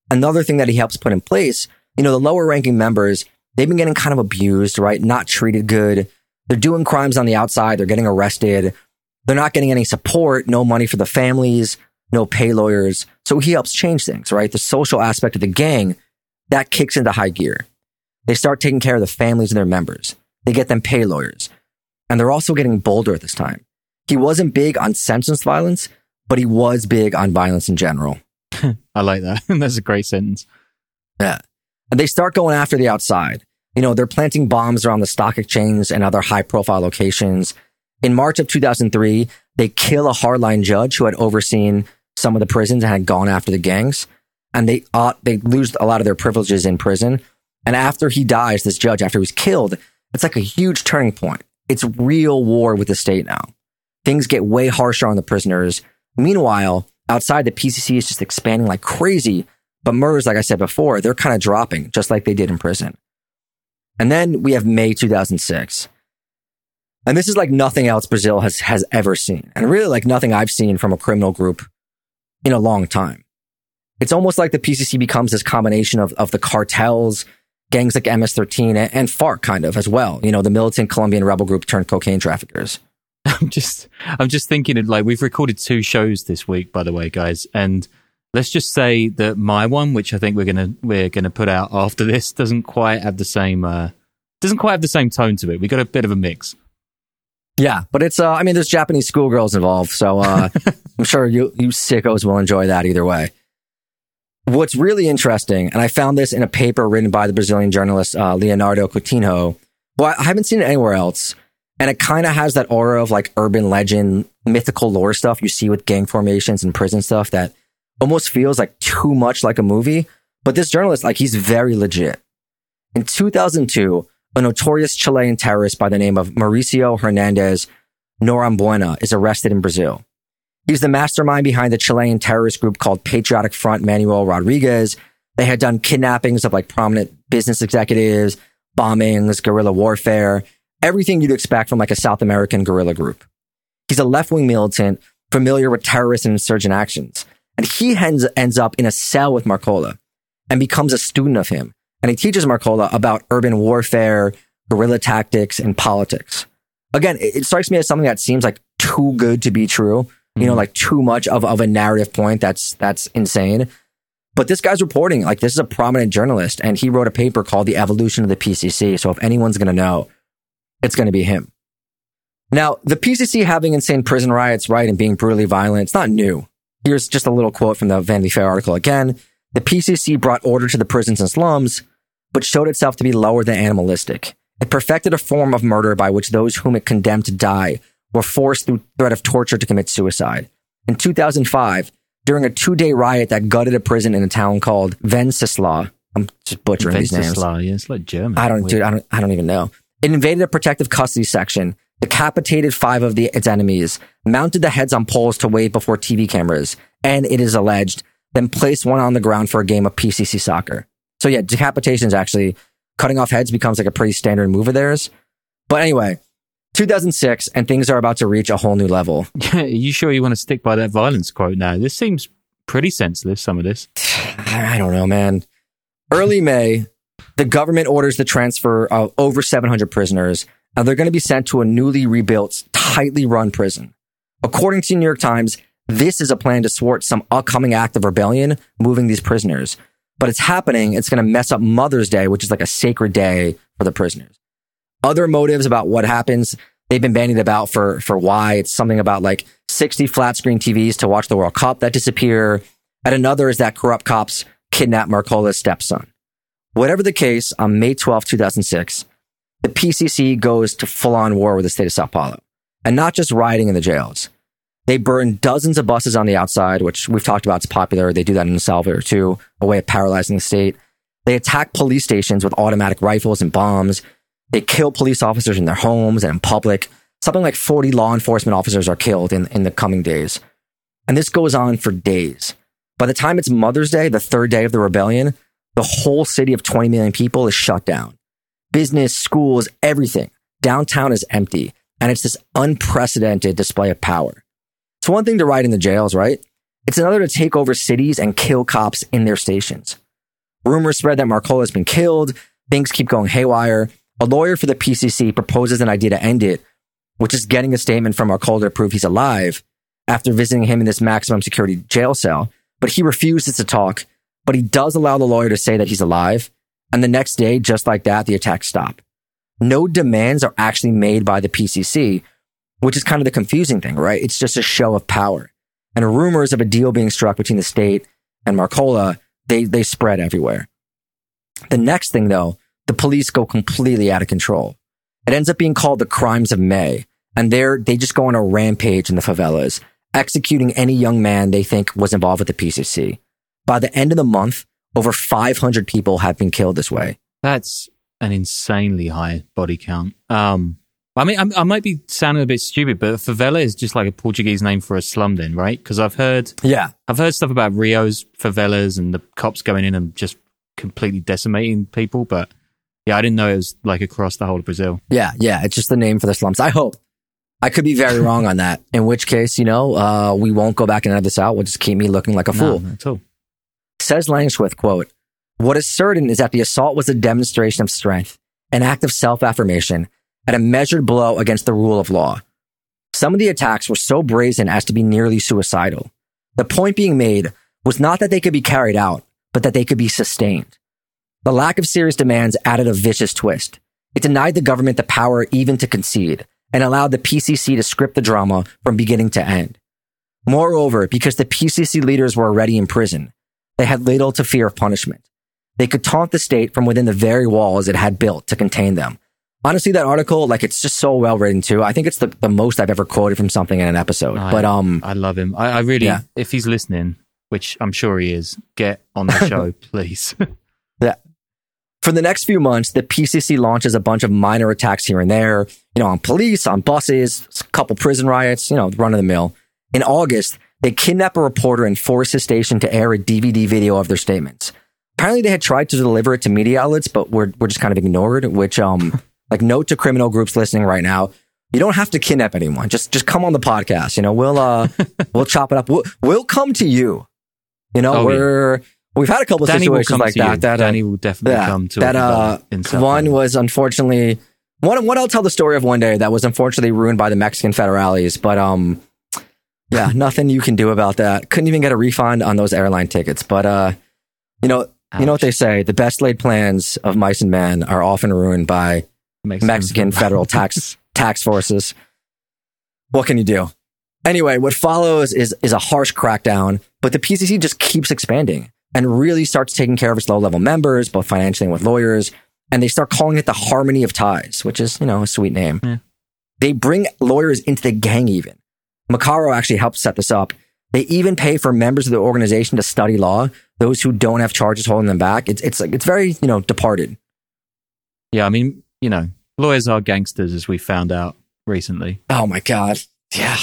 Another thing that he helps put in place, you know, the lower ranking members, they've been getting kind of abused, right? Not treated good. They're doing crimes on the outside. They're getting arrested. They're not getting any support, no money for the families, no pay lawyers. So he helps change things, right? The social aspect of the gang, that kicks into high gear. They start taking care of the families and their members. They get them pay lawyers. And they're also getting bolder at this time. He wasn't big on sentenced violence, but he was big on violence in general. I like that. That's a great sentence. Yeah. And they start going after the outside. You know, they're planting bombs around the stock exchange and other high profile locations. In March of two thousand three, they kill a hardline judge who had overseen some of the prisons and had gone after the gangs. And they uh, they lose a lot of their privileges in prison. And after he dies, this judge, after he was killed, it's like a huge turning point. It's real war with the state now. Things get way harsher on the prisoners. Meanwhile, outside, the P C C is just expanding like crazy. But murders, like I said before, they're kind of dropping, just like they did in prison. And then we have May two thousand six. And this is like nothing else Brazil has, has ever seen. And really like nothing I've seen from a criminal group in a long time. It's almost like the P C C becomes this combination of, of the cartels, gangs like M S thirteen, and, and FARC kind of as well. You know, the militant Colombian rebel group turned cocaine traffickers. I'm just, I'm just thinking of like, we've recorded two shows this week, by the way, guys. And let's just say that my one, which I think we're going to, we're going to put out after this, doesn't quite have the same, uh, doesn't quite have the same tone to it. We got a bit of a mix. Yeah, but it's, uh, I mean, there's Japanese schoolgirls involved. So, uh, I'm sure you, you sickos will enjoy that either way. What's really interesting, and I found this in a paper written by the Brazilian journalist, uh, Leonardo Coutinho, well, I haven't seen it anywhere else. And it kind of has that aura of like urban legend, mythical lore stuff you see with gang formations and prison stuff that almost feels like too much like a movie. But this journalist, like, he's very legit. In two thousand two, a notorious Chilean terrorist by the name of Mauricio Hernandez Norambuena is arrested in Brazil. He's the mastermind behind the Chilean terrorist group called Patriotic Front Manuel Rodriguez. They had done kidnappings of like prominent business executives, bombings, guerrilla warfare, everything you'd expect from like a South American guerrilla group. He's a left-wing militant familiar with terrorist and insurgent actions. And he ends, ends up in a cell with Marcola and becomes a student of him. And he teaches Marcola about urban warfare, guerrilla tactics, and politics. Again, it, it strikes me as something that seems like too good to be true. Mm-hmm. You know, like too much of, of a narrative point that's that's insane. But this guy's reporting, like, this is a prominent journalist, and he wrote a paper called The Evolution of the P C C. So if anyone's going to know, it's going to be him. Now, the P C C having insane prison riots, right, and being brutally violent, it's not new. Here's just a little quote from the Vanity Fair article again. The P C C brought order to the prisons and slums, but showed itself to be lower than animalistic. It perfected a form of murder by which those whom it condemned to die were forced through threat of torture to commit suicide. In two thousand five, during a two-day riot that gutted a prison in a town called Venceslau, I'm just butchering these names. Venceslau, yeah, it's like German. I don't, dude, I don't, I don't even know. It invaded a protective custody section, decapitated five of the, its enemies, mounted the heads on poles to wave before T V cameras, and it is alleged, then placed one on the ground for a game of P C C soccer. So yeah, decapitations actually, cutting off heads becomes like a pretty standard move of theirs. But anyway, two thousand six, and things are about to reach a whole new level. Yeah, are you sure you want to stick by that violence quote now? This seems pretty senseless, some of this. I don't know, man. Early May, the government orders the transfer of over seven hundred prisoners, and they're going to be sent to a newly rebuilt, tightly run prison. According to the New York Times, this is a plan to thwart some upcoming act of rebellion, moving these prisoners. But it's happening. It's going to mess up Mother's Day, which is like a sacred day for the prisoners. Other motives about what happens, they've been bandied about for, for why. It's something about like sixty flat screen T Vs to watch the World Cup that disappear. And another is that corrupt cops kidnap Marcola's stepson. Whatever the case, on May twelfth, two thousand six, the P C C goes to full-on war with the state of Sao Paulo. And not just rioting in the jails. They burn dozens of buses on the outside, which we've talked about is popular. They do that in El Salvador too, a way of paralyzing the state. They attack police stations with automatic rifles and bombs. They kill police officers in their homes and in public. Something like forty law enforcement officers are killed in, in the coming days. And this goes on for days. By the time it's Mother's Day, the third day of the rebellion, the whole city of twenty million people is shut down. Business, schools, everything. Downtown is empty. And it's this unprecedented display of power. It's one thing to riot in the jails, right? It's another to take over cities and kill cops in their stations. Rumors spread that Marcola has been killed. Things keep going haywire. A lawyer for the P C C proposes an idea to end it, which is getting a statement from Marcola to prove he's alive after visiting him in this maximum security jail cell. But he refuses to talk, but he does allow the lawyer to say that he's alive. And the next day, just like that, the attacks stop. No demands are actually made by the P C C, which is kind of the confusing thing, right? It's just a show of power. And rumors of a deal being struck between the state and Marcola, they, they spread everywhere. The next thing, though, the police go completely out of control. It ends up being called the Crimes of May. And they're, they just go on a rampage in the favelas, executing any young man they think was involved with the P C C. By the end of the month, over five hundred people have been killed this way. That's an insanely high body count. Um, I mean, I, I might be sounding a bit stupid, but favela is just like a Portuguese name for a slum then, right? Because I've heard, yeah, I've heard stuff about Rio's favelas and the cops going in and just completely decimating people. But yeah, I didn't know it was like across the whole of Brazil. Yeah, yeah, it's just the name for the slums. I hope. I could be very wrong on that. In which case, you know, uh, we won't go back and edit this out. We'll just keep me looking like a fool. No, at all. Says Langsworth, quote, "What is certain is that the assault was a demonstration of strength, an act of self-affirmation, and a measured blow against the rule of law. Some of the attacks were so brazen as to be nearly suicidal. The point being made was not that they could be carried out, but that they could be sustained. The lack of serious demands added a vicious twist. It denied the government the power even to concede, and allowed the P C C to script the drama from beginning to end. Moreover, because the P C C leaders were already in prison, they had little to fear of punishment. They could taunt the state from within the very walls it had built to contain them." Honestly, that article, like, it's just so well written too. I think it's the, the most I've ever quoted from something in an episode. I, but um, I love him. I, I really, yeah. If he's listening, which I'm sure he is, get on the show, please. Yeah. For the next few months, the P C C launches a bunch of minor attacks here and there, you know, on police, on buses, a couple prison riots, you know, run of the mill. In August, they kidnap a reporter and force his station to air a D V D video of their statements. Apparently, they had tried to deliver it to media outlets, but were, were just kind of ignored, which, um, like, note to criminal groups listening right now, you don't have to kidnap anyone. Just, just come on the podcast. You know, we'll, uh, we'll chop it up. We'll, we'll come to you. You know, oh, we're, yeah. we've had a couple of Danny situations like that. You. that Danny will definitely yeah, come to that. Uh, one was unfortunately, one, one I'll tell the story of one day that was unfortunately ruined by the Mexican federales, but, um, yeah, nothing you can do about that. Couldn't even get a refund on those airline tickets. But, uh, you know, Ouch. You know what they say, the best laid plans of mice and men are often ruined by Mexican, Mexican federal tax tax forces. What can you do? Anyway, what follows is is a harsh crackdown, but the P C C just keeps expanding and really starts taking care of its low-level members, both financially and with lawyers, and they start calling it the Harmony of Ties, which is, you know, a sweet name. Yeah. They bring lawyers into the gang even. Macaro actually helped set this up. They even pay for members of the organization to study law, those who don't have charges holding them back. It's it's like it's very, you know, departed. Yeah, I mean, you know, lawyers are gangsters, as we found out recently. Oh my God. Yeah.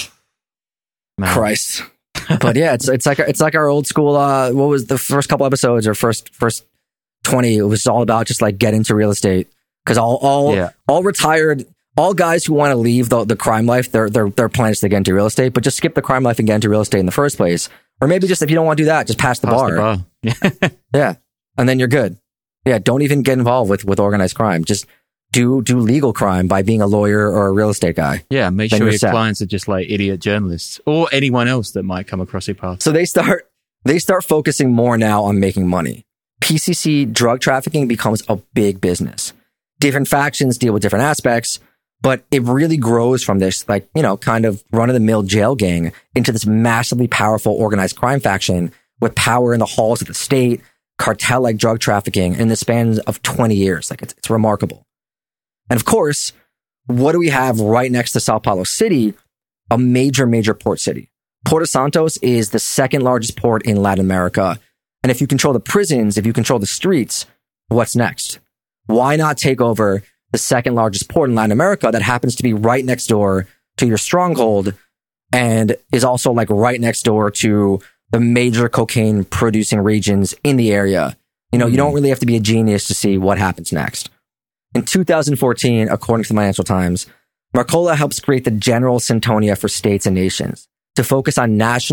Man. Christ. But yeah, it's it's like it's like our old school uh what was the first couple episodes or first first twenty, it was all about just like get into real estate. Because all all yeah. all retired all guys who want to leave the, the crime life, their their their plan is to get into real estate, but just skip the crime life and get into real estate in the first place. Or maybe just if you don't want to do that, just pass the pass bar. The bar. Yeah. Yeah. And then you're good. Yeah. Don't even get involved with, with organized crime. Just do do legal crime by being a lawyer or a real estate guy. Yeah. Make then sure your set. clients are just like idiot journalists or anyone else that might come across your path. So they start they start focusing more now on making money. P C C drug trafficking becomes a big business. Different factions deal with different aspects. But it really grows from this, like, you know, kind of run-of-the-mill jail gang into this massively powerful organized crime faction with power in the halls of the state, cartel-like drug trafficking in the span of twenty years. Like, it's, it's remarkable. And of course, what do we have right next to Sao Paulo City? A major, major port city. Porto Santos is the second largest port in Latin America. And if you control the prisons, if you control the streets, what's next? Why not take over the second largest port in Latin America that happens to be right next door to your stronghold and is also like right next door to the major cocaine producing regions in the area? You know, mm. you don't really have to be a genius to see what happens next. In two thousand fourteen, according to the Financial Times, Marcola helps create the General Sintonia for States and Nations to focus on national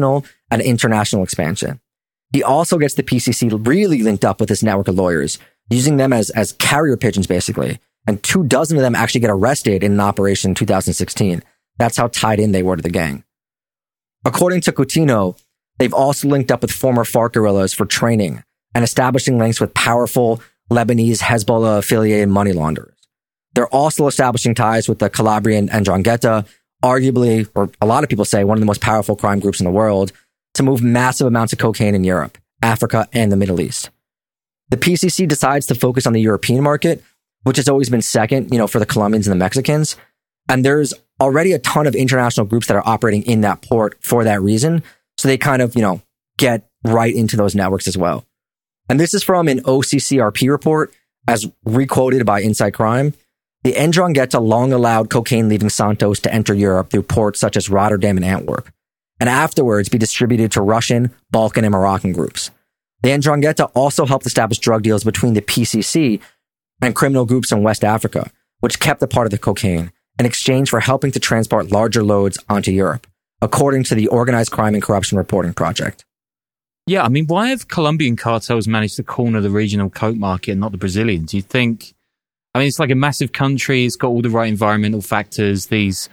and international expansion. He also gets the P C C really linked up with this network of lawyers, using them as, as carrier pigeons, basically. And two dozen of them actually get arrested in an operation in two thousand sixteen. That's how tied in they were to the gang. According to Coutinho, they've also linked up with former FARC guerrillas for training and establishing links with powerful Lebanese Hezbollah-affiliated money launderers. They're also establishing ties with the Calabrian Ndrangheta, arguably, or a lot of people say, one of the most powerful crime groups in the world, to move massive amounts of cocaine in Europe, Africa, and the Middle East. The P C C decides to focus on the European market, which has always been second, you know, for the Colombians and the Mexicans. And there's already a ton of international groups that are operating in that port for that reason. So they kind of, you know, get right into those networks as well. And this is from an O C C R P report, as requoted by Inside Crime. The Ndrangheta long allowed cocaine leaving Santos to enter Europe through ports such as Rotterdam and Antwerp, and afterwards be distributed to Russian, Balkan, and Moroccan groups. The Ndrangheta also helped establish drug deals between the P C C and criminal groups in West Africa, which kept a part of the cocaine in exchange for helping to transport larger loads onto Europe, according to the Organized Crime and Corruption Reporting Project. Yeah, I mean, why have Colombian cartels managed to corner the regional coke market and not the Brazilians? You think, I mean, it's like a massive country, it's got all the right environmental factors, these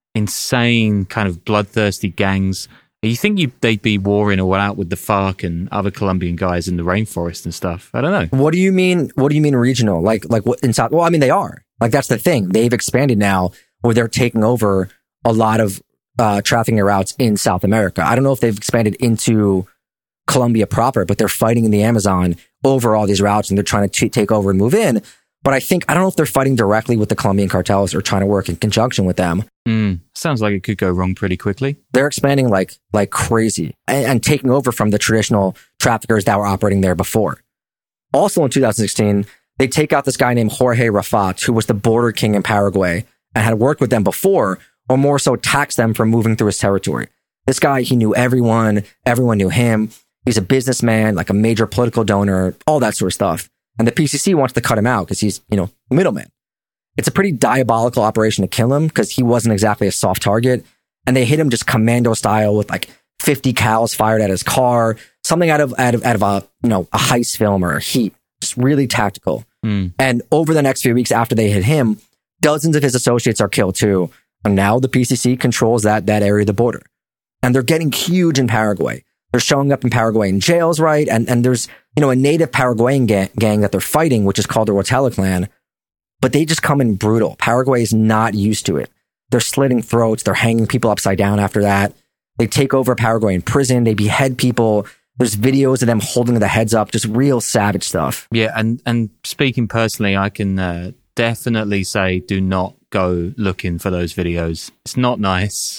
insane kind of bloodthirsty gangs. You think you, they'd be warring all out with the FARC and other Colombian guys in the rainforest and stuff? I don't know. What do you mean? What do you mean regional? Like, like what in South? Well, I mean, they are. Like, that's the thing. They've expanded now where they're taking over a lot of uh, trafficking routes in South America. I don't know if they've expanded into Colombia proper, but they're fighting in the Amazon over all these routes and they're trying to t- take over and move in. But I think, I don't know if they're fighting directly with the Colombian cartels or trying to work in conjunction with them. Mm, sounds like it could go wrong pretty quickly. They're expanding like like crazy and, and taking over from the traditional traffickers that were operating there before. Also in two thousand sixteen, they take out this guy named Jorge Rafat, who was the border king in Paraguay and had worked with them before, or more so taxed them for moving through his territory. This guy, he knew everyone. Everyone knew him. He's a businessman, like a major political donor, all that sort of stuff. And the P C C wants to cut him out because he's, you know, middleman. It's a pretty diabolical operation to kill him because he wasn't exactly a soft target. And they hit him just commando style with like fifty cows fired at his car, something out of, out of, out of a, you know, a heist film or a Heat, just really tactical. Mm. And over the next few weeks after they hit him, dozens of his associates are killed too. And now the P C C controls that, that area of the border. And they're getting huge in Paraguay. They're showing up in Paraguayan jails, right? And and there's, you know, a native Paraguayan gang, gang that they're fighting, which is called the Rotella clan. But they just come in brutal. Paraguay is not used to it. They're slitting throats. They're hanging people upside down after that. They take over a Paraguayan prison. They behead people. There's videos of them holding the heads up. Just real savage stuff. Yeah, and, and speaking personally, I can uh, definitely say do not go looking for those videos. It's not nice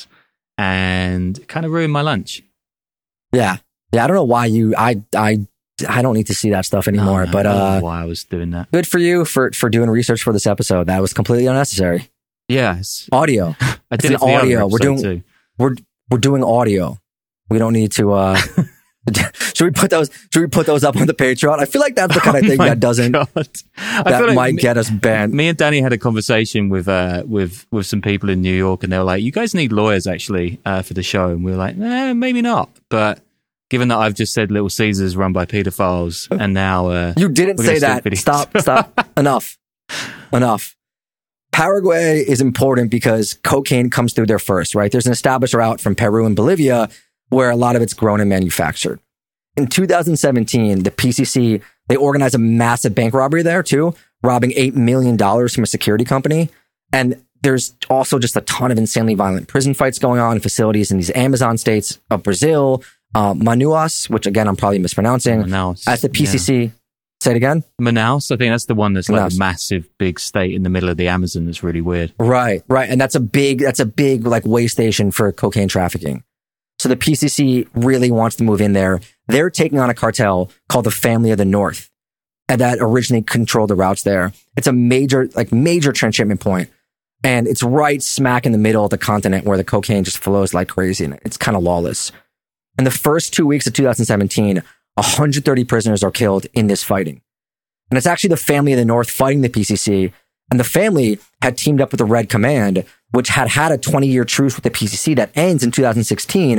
and it kind of ruined my lunch. Yeah. Yeah, I don't know why you... I I I don't need to see that stuff anymore, no, no, but uh, I don't know why I was doing that. Good for you for, for doing research for this episode. That was completely unnecessary. Yes. Audio. I did it's it an audio. We're doing too. we're we're doing audio. We don't need to uh should we put those should we put those up on the Patreon? I feel like that's the kind of oh thing that doesn't God. that like might me, get us banned. Me and Danny had a conversation with uh with with some people in New York and they were like, you guys need lawyers actually uh, for the show, and we were like, eh, maybe not. But given that I've just said Little Caesars run by pedophiles, and now uh, you didn't say that. Stop, stop. Enough, enough. Paraguay is important because cocaine comes through there first, right? There's an established route from Peru and Bolivia where a lot of it's grown and manufactured. In two thousand seventeen, the P C C, they organized a massive bank robbery there too, robbing eight million dollars from a security company. And there's also just a ton of insanely violent prison fights going on in facilities in these Amazon states of Brazil. Uh, Manaus, which again, I'm probably mispronouncing. Manaus. At the P C C. Yeah. Say it again? Manaus. I think that's the one that's like Manaus. a massive, big state in the middle of the Amazon that's really weird. Right, right. And that's a big, that's a big like way station for cocaine trafficking. So the P C C really wants to move in there. They're taking on a cartel called the Family of the North. And that originally controlled the routes there. It's a major, like major transshipment point. And it's right smack in the middle of the continent where the cocaine just flows like crazy. And it's kind of lawless. In the first two weeks of two thousand seventeen, one hundred thirty prisoners are killed in this fighting. And it's actually the Family of the North fighting the P C C. And the family had teamed up with the Red Command, which had had a twenty-year truce with the P C C that ends in two thousand sixteen.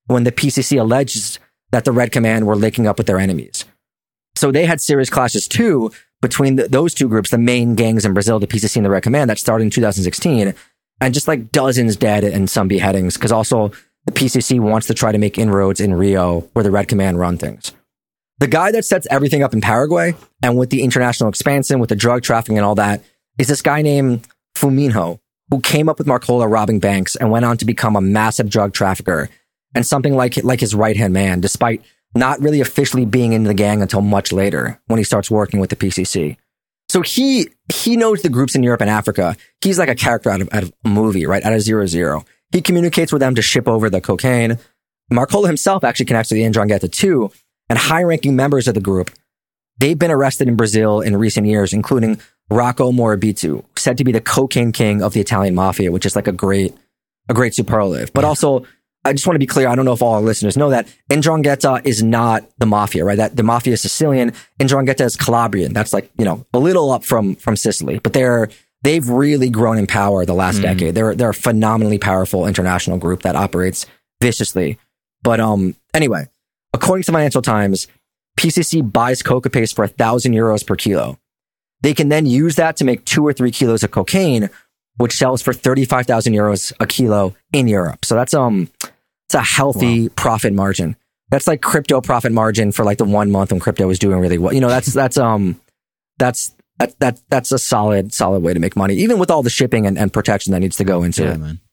when the P C C alleges that the Red Command were linking up with their enemies. So they had serious clashes too between the, those two groups, the main gangs in Brazil, the P C C and the Red Command, that started in two thousand sixteen, and just like dozens dead and some beheadings, because also the P C C wants to try to make inroads in Rio, where the Red Command run things. The guy that sets everything up in Paraguay, and with the international expansion, with the drug trafficking and all that, is this guy named Firmino, who came up with Marcola robbing banks and went on to become a massive drug trafficker and something like, like his right-hand man, despite not really officially being in the gang until much later when he starts working with the P C C. So he he knows the groups in Europe and Africa. He's like a character out of, out of a movie, right? Out of Zero Zero. He communicates with them to ship over the cocaine. Marcola himself actually connects to the Ndrangheta too, and high-ranking members of the group. They've been arrested in Brazil in recent years, including Rocco Morabito, said to be the cocaine king of the Italian mafia, which is like a great, a great superlative. But also, I just want to be clear. I don't know if all our listeners know that Ndrangheta is not the mafia, right? That the mafia is Sicilian. Ndrangheta is Calabrian. That's like, you know, a little up from, from Sicily, but they're, they've really grown in power the last mm. decade. They're, they're a phenomenally powerful international group that operates viciously. But, um, anyway, according to Financial Times, P C C buys coca paste for a thousand euros per kilo. They can then use that to make two or three kilos of cocaine, which sells for thirty-five thousand euros a kilo in Europe. So that's, um, it's a healthy wow. profit margin. That's like crypto profit margin for like the one month when crypto was doing really well. You know, that's, that's, um, that's, that, that, that's a solid, solid way to make money, even with all the shipping and, and protection that needs to go into yeah, it. Man.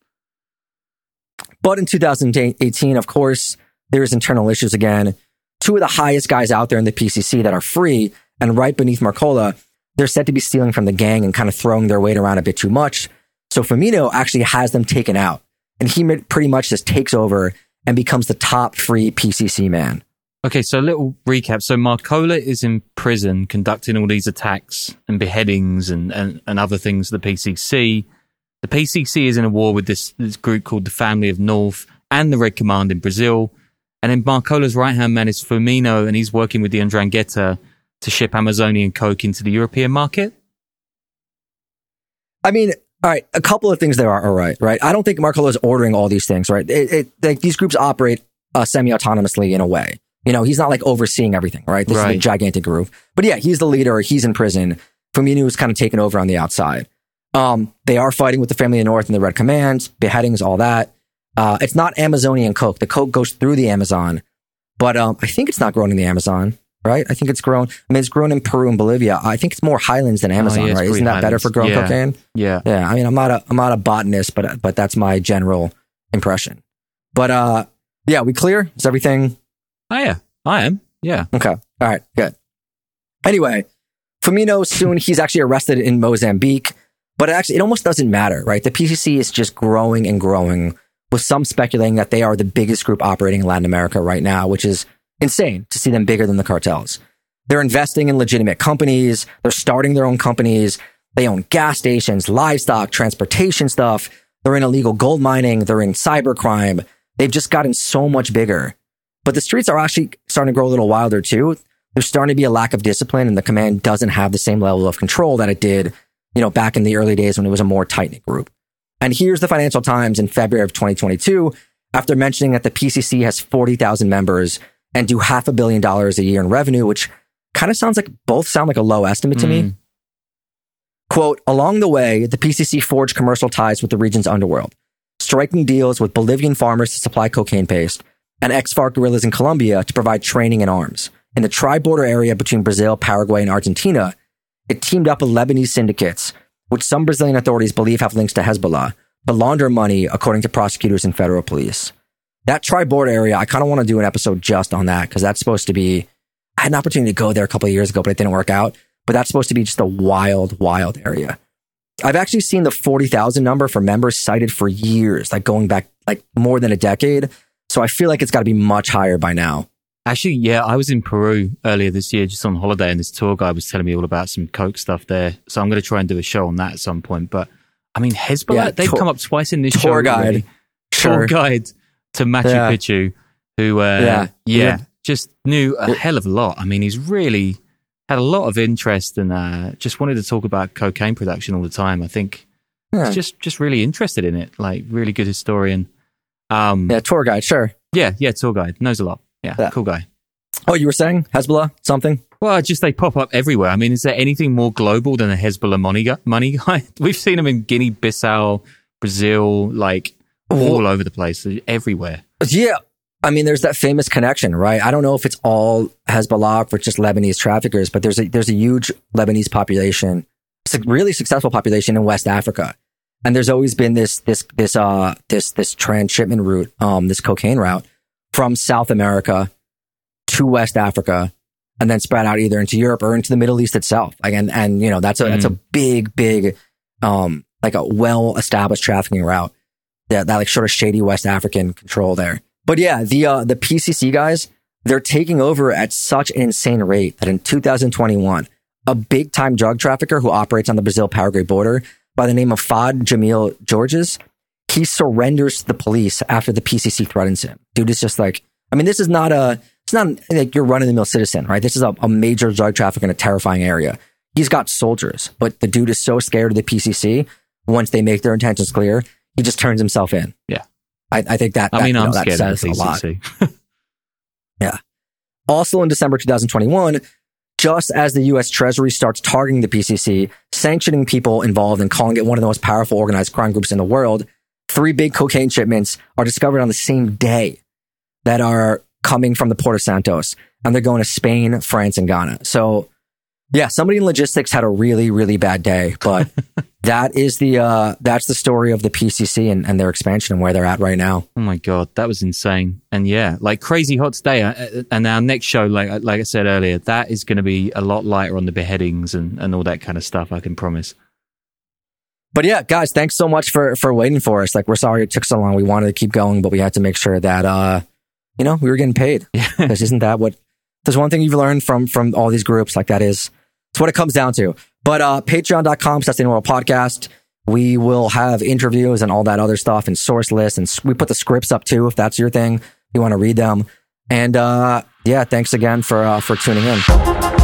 But in two thousand eighteen, of course, there's internal issues again. Two of the highest guys out there in the P C C that are free and right beneath Marcola, they're said to be stealing from the gang and kind of throwing their weight around a bit too much. So Firmino actually has them taken out. And he pretty much just takes over and becomes the top free P C C man. Okay, so a little recap. So Marcola is in prison conducting all these attacks and beheadings and, and, and other things to the P C C. The P C C is in a war with this, this group called the Family of North and the Red Command in Brazil. And then Marcola's right-hand man is Firmino, and he's working with the Ndrangheta to ship Amazonian coke into the European market. I mean, all right, a couple of things there are all right, right? I don't think Marcola is ordering all these things, right? It, it, like, these groups operate uh, semi-autonomously in a way. You know, he's not like overseeing everything, right? This right. is a gigantic group. But yeah, he's the leader. He's in prison. Firmino is kind of taken over on the outside. Um, they are fighting with the Family of North and the Red Command, beheadings, all that. Uh, it's not Amazonian coke. The coke goes through the Amazon, but um, I think it's not grown in the Amazon, right? I think it's grown. I mean, it's grown in Peru and Bolivia. I think it's more highlands than Amazon, oh, yeah, right? Isn't that highlands. better for growing yeah. cocaine? Yeah, yeah. I mean, I'm not a I'm not a botanist, but but that's my general impression. But uh, yeah, we clear? Is everything? Oh yeah, I am. Yeah. Okay. All right. Good. Anyway, Firmino soon he's actually arrested in Mozambique, but it actually it almost doesn't matter, right? The P C C is just growing and growing, with some speculating that they are the biggest group operating in Latin America right now, which is insane to see them bigger than the cartels. They're investing in legitimate companies. They're starting their own companies. They own gas stations, livestock, transportation stuff. They're in illegal gold mining. They're in cybercrime. They've just gotten so much bigger. But the streets are actually starting to grow a little wilder too. There's starting to be a lack of discipline, and the command doesn't have the same level of control that it did, you know, back in the early days when it was a more tight-knit group. And here's the Financial Times in February of twenty twenty-two, after mentioning that the P C C has forty thousand members and do half a billion dollars a year in revenue, which kind of sounds like, both sound like a low estimate to mm. me. Quote, along the way, the P C C forged commercial ties with the region's underworld, striking deals with Bolivian farmers to supply cocaine paste and ex-FARC guerrillas in Colombia to provide training and arms. In the tri-border area between Brazil, Paraguay, and Argentina, it teamed up with Lebanese syndicates, which some Brazilian authorities believe have links to Hezbollah, to launder money, according to prosecutors and federal police. That tri-border area, I kind of want to do an episode just on that, because that's supposed to be, I had an opportunity to go there a couple of years ago, but it didn't work out. But that's supposed to be just a wild, wild area. I've actually seen the forty thousand number for members cited for years, like going back like more than a decade. So I feel like it's got to be much higher by now. Actually, yeah, I was in Peru earlier this year, just on holiday, and this tour guide was telling me all about some coke stuff there. So I'm going to try and do a show on that at some point. But I mean, Hezbollah, yeah, they've tour, come up twice in this tour show. Tour guide. Already. Sure. Tour guide to Machu yeah. Picchu, who, uh, yeah. Yeah, yeah, just knew a hell of a lot. I mean, he's really had a lot of interest and uh, just wanted to talk about cocaine production all the time. I think yeah. he's just, just really interested in it, like really good historian. Um, yeah, tour guide, sure. Yeah, yeah, tour guide. Knows a lot. Yeah, Yeah. cool guy. Oh, you were saying Hezbollah something? Well, just they pop up everywhere. I mean, is there anything more global than a Hezbollah money guy? Money guy? We've seen them in Guinea-Bissau, Brazil, like all over the place, everywhere. Yeah. I mean, there's that famous connection, right? I don't know if it's all Hezbollah or just Lebanese traffickers, but there's a there's a huge Lebanese population, it's a really successful population in West Africa, and there's always been this this this uh this this transshipment route, um, this cocaine route from South America to West Africa, and then spread out either into Europe or into the Middle East itself. Again, and, and you know that's a mm. that's a big big um like a well established trafficking route that that like sort of shady West African control there. But yeah, the uh, the P C C guys, they're taking over at such an insane rate that in two thousand twenty-one, a big time drug trafficker who operates on the Brazil-Paraguay border by the name of Fad Jamil Georges, he surrenders to the police after the P C C threatens him. Dude is just like, I mean, this is not a, it's not like you're run of the mill citizen, right? This is a, a major drug trafficker in a terrifying area. He's got soldiers, but the dude is so scared of the P C C. Once they make their intentions clear, he just turns himself in. Yeah. I, I think that, I that, mean, you know, I'm that scared says of the a P C C. lot. Yeah. Also in December twenty twenty-one, just as the U S Treasury starts targeting the P C C, sanctioning people involved and calling it one of the most powerful organized crime groups in the world, three big cocaine shipments are discovered on the same day that are coming from the Port of Santos, and they're going to Spain, France, and Ghana. So yeah, somebody in logistics had a really, really bad day, but that is the uh, that's the story of the P C C and, and their expansion and where they're at right now. Oh my God, that was insane. And yeah, like crazy hot today. Uh, and our next show, like like I said earlier, that is going to be a lot lighter on the beheadings and, and all that kind of stuff, I can promise. But yeah, guys, thanks so much for, for waiting for us. Like, we're sorry it took so long. We wanted to keep going, but we had to make sure that, uh, you know, we were getting paid. Because isn't that what, there's one thing you've learned from, from all these groups, like that is, it's what it comes down to. But uh, patreon.com slash the World Podcast. We will have interviews and all that other stuff and source lists. And we put the scripts up too, if that's your thing. You want to read them. And uh, yeah, thanks again for uh, for tuning in.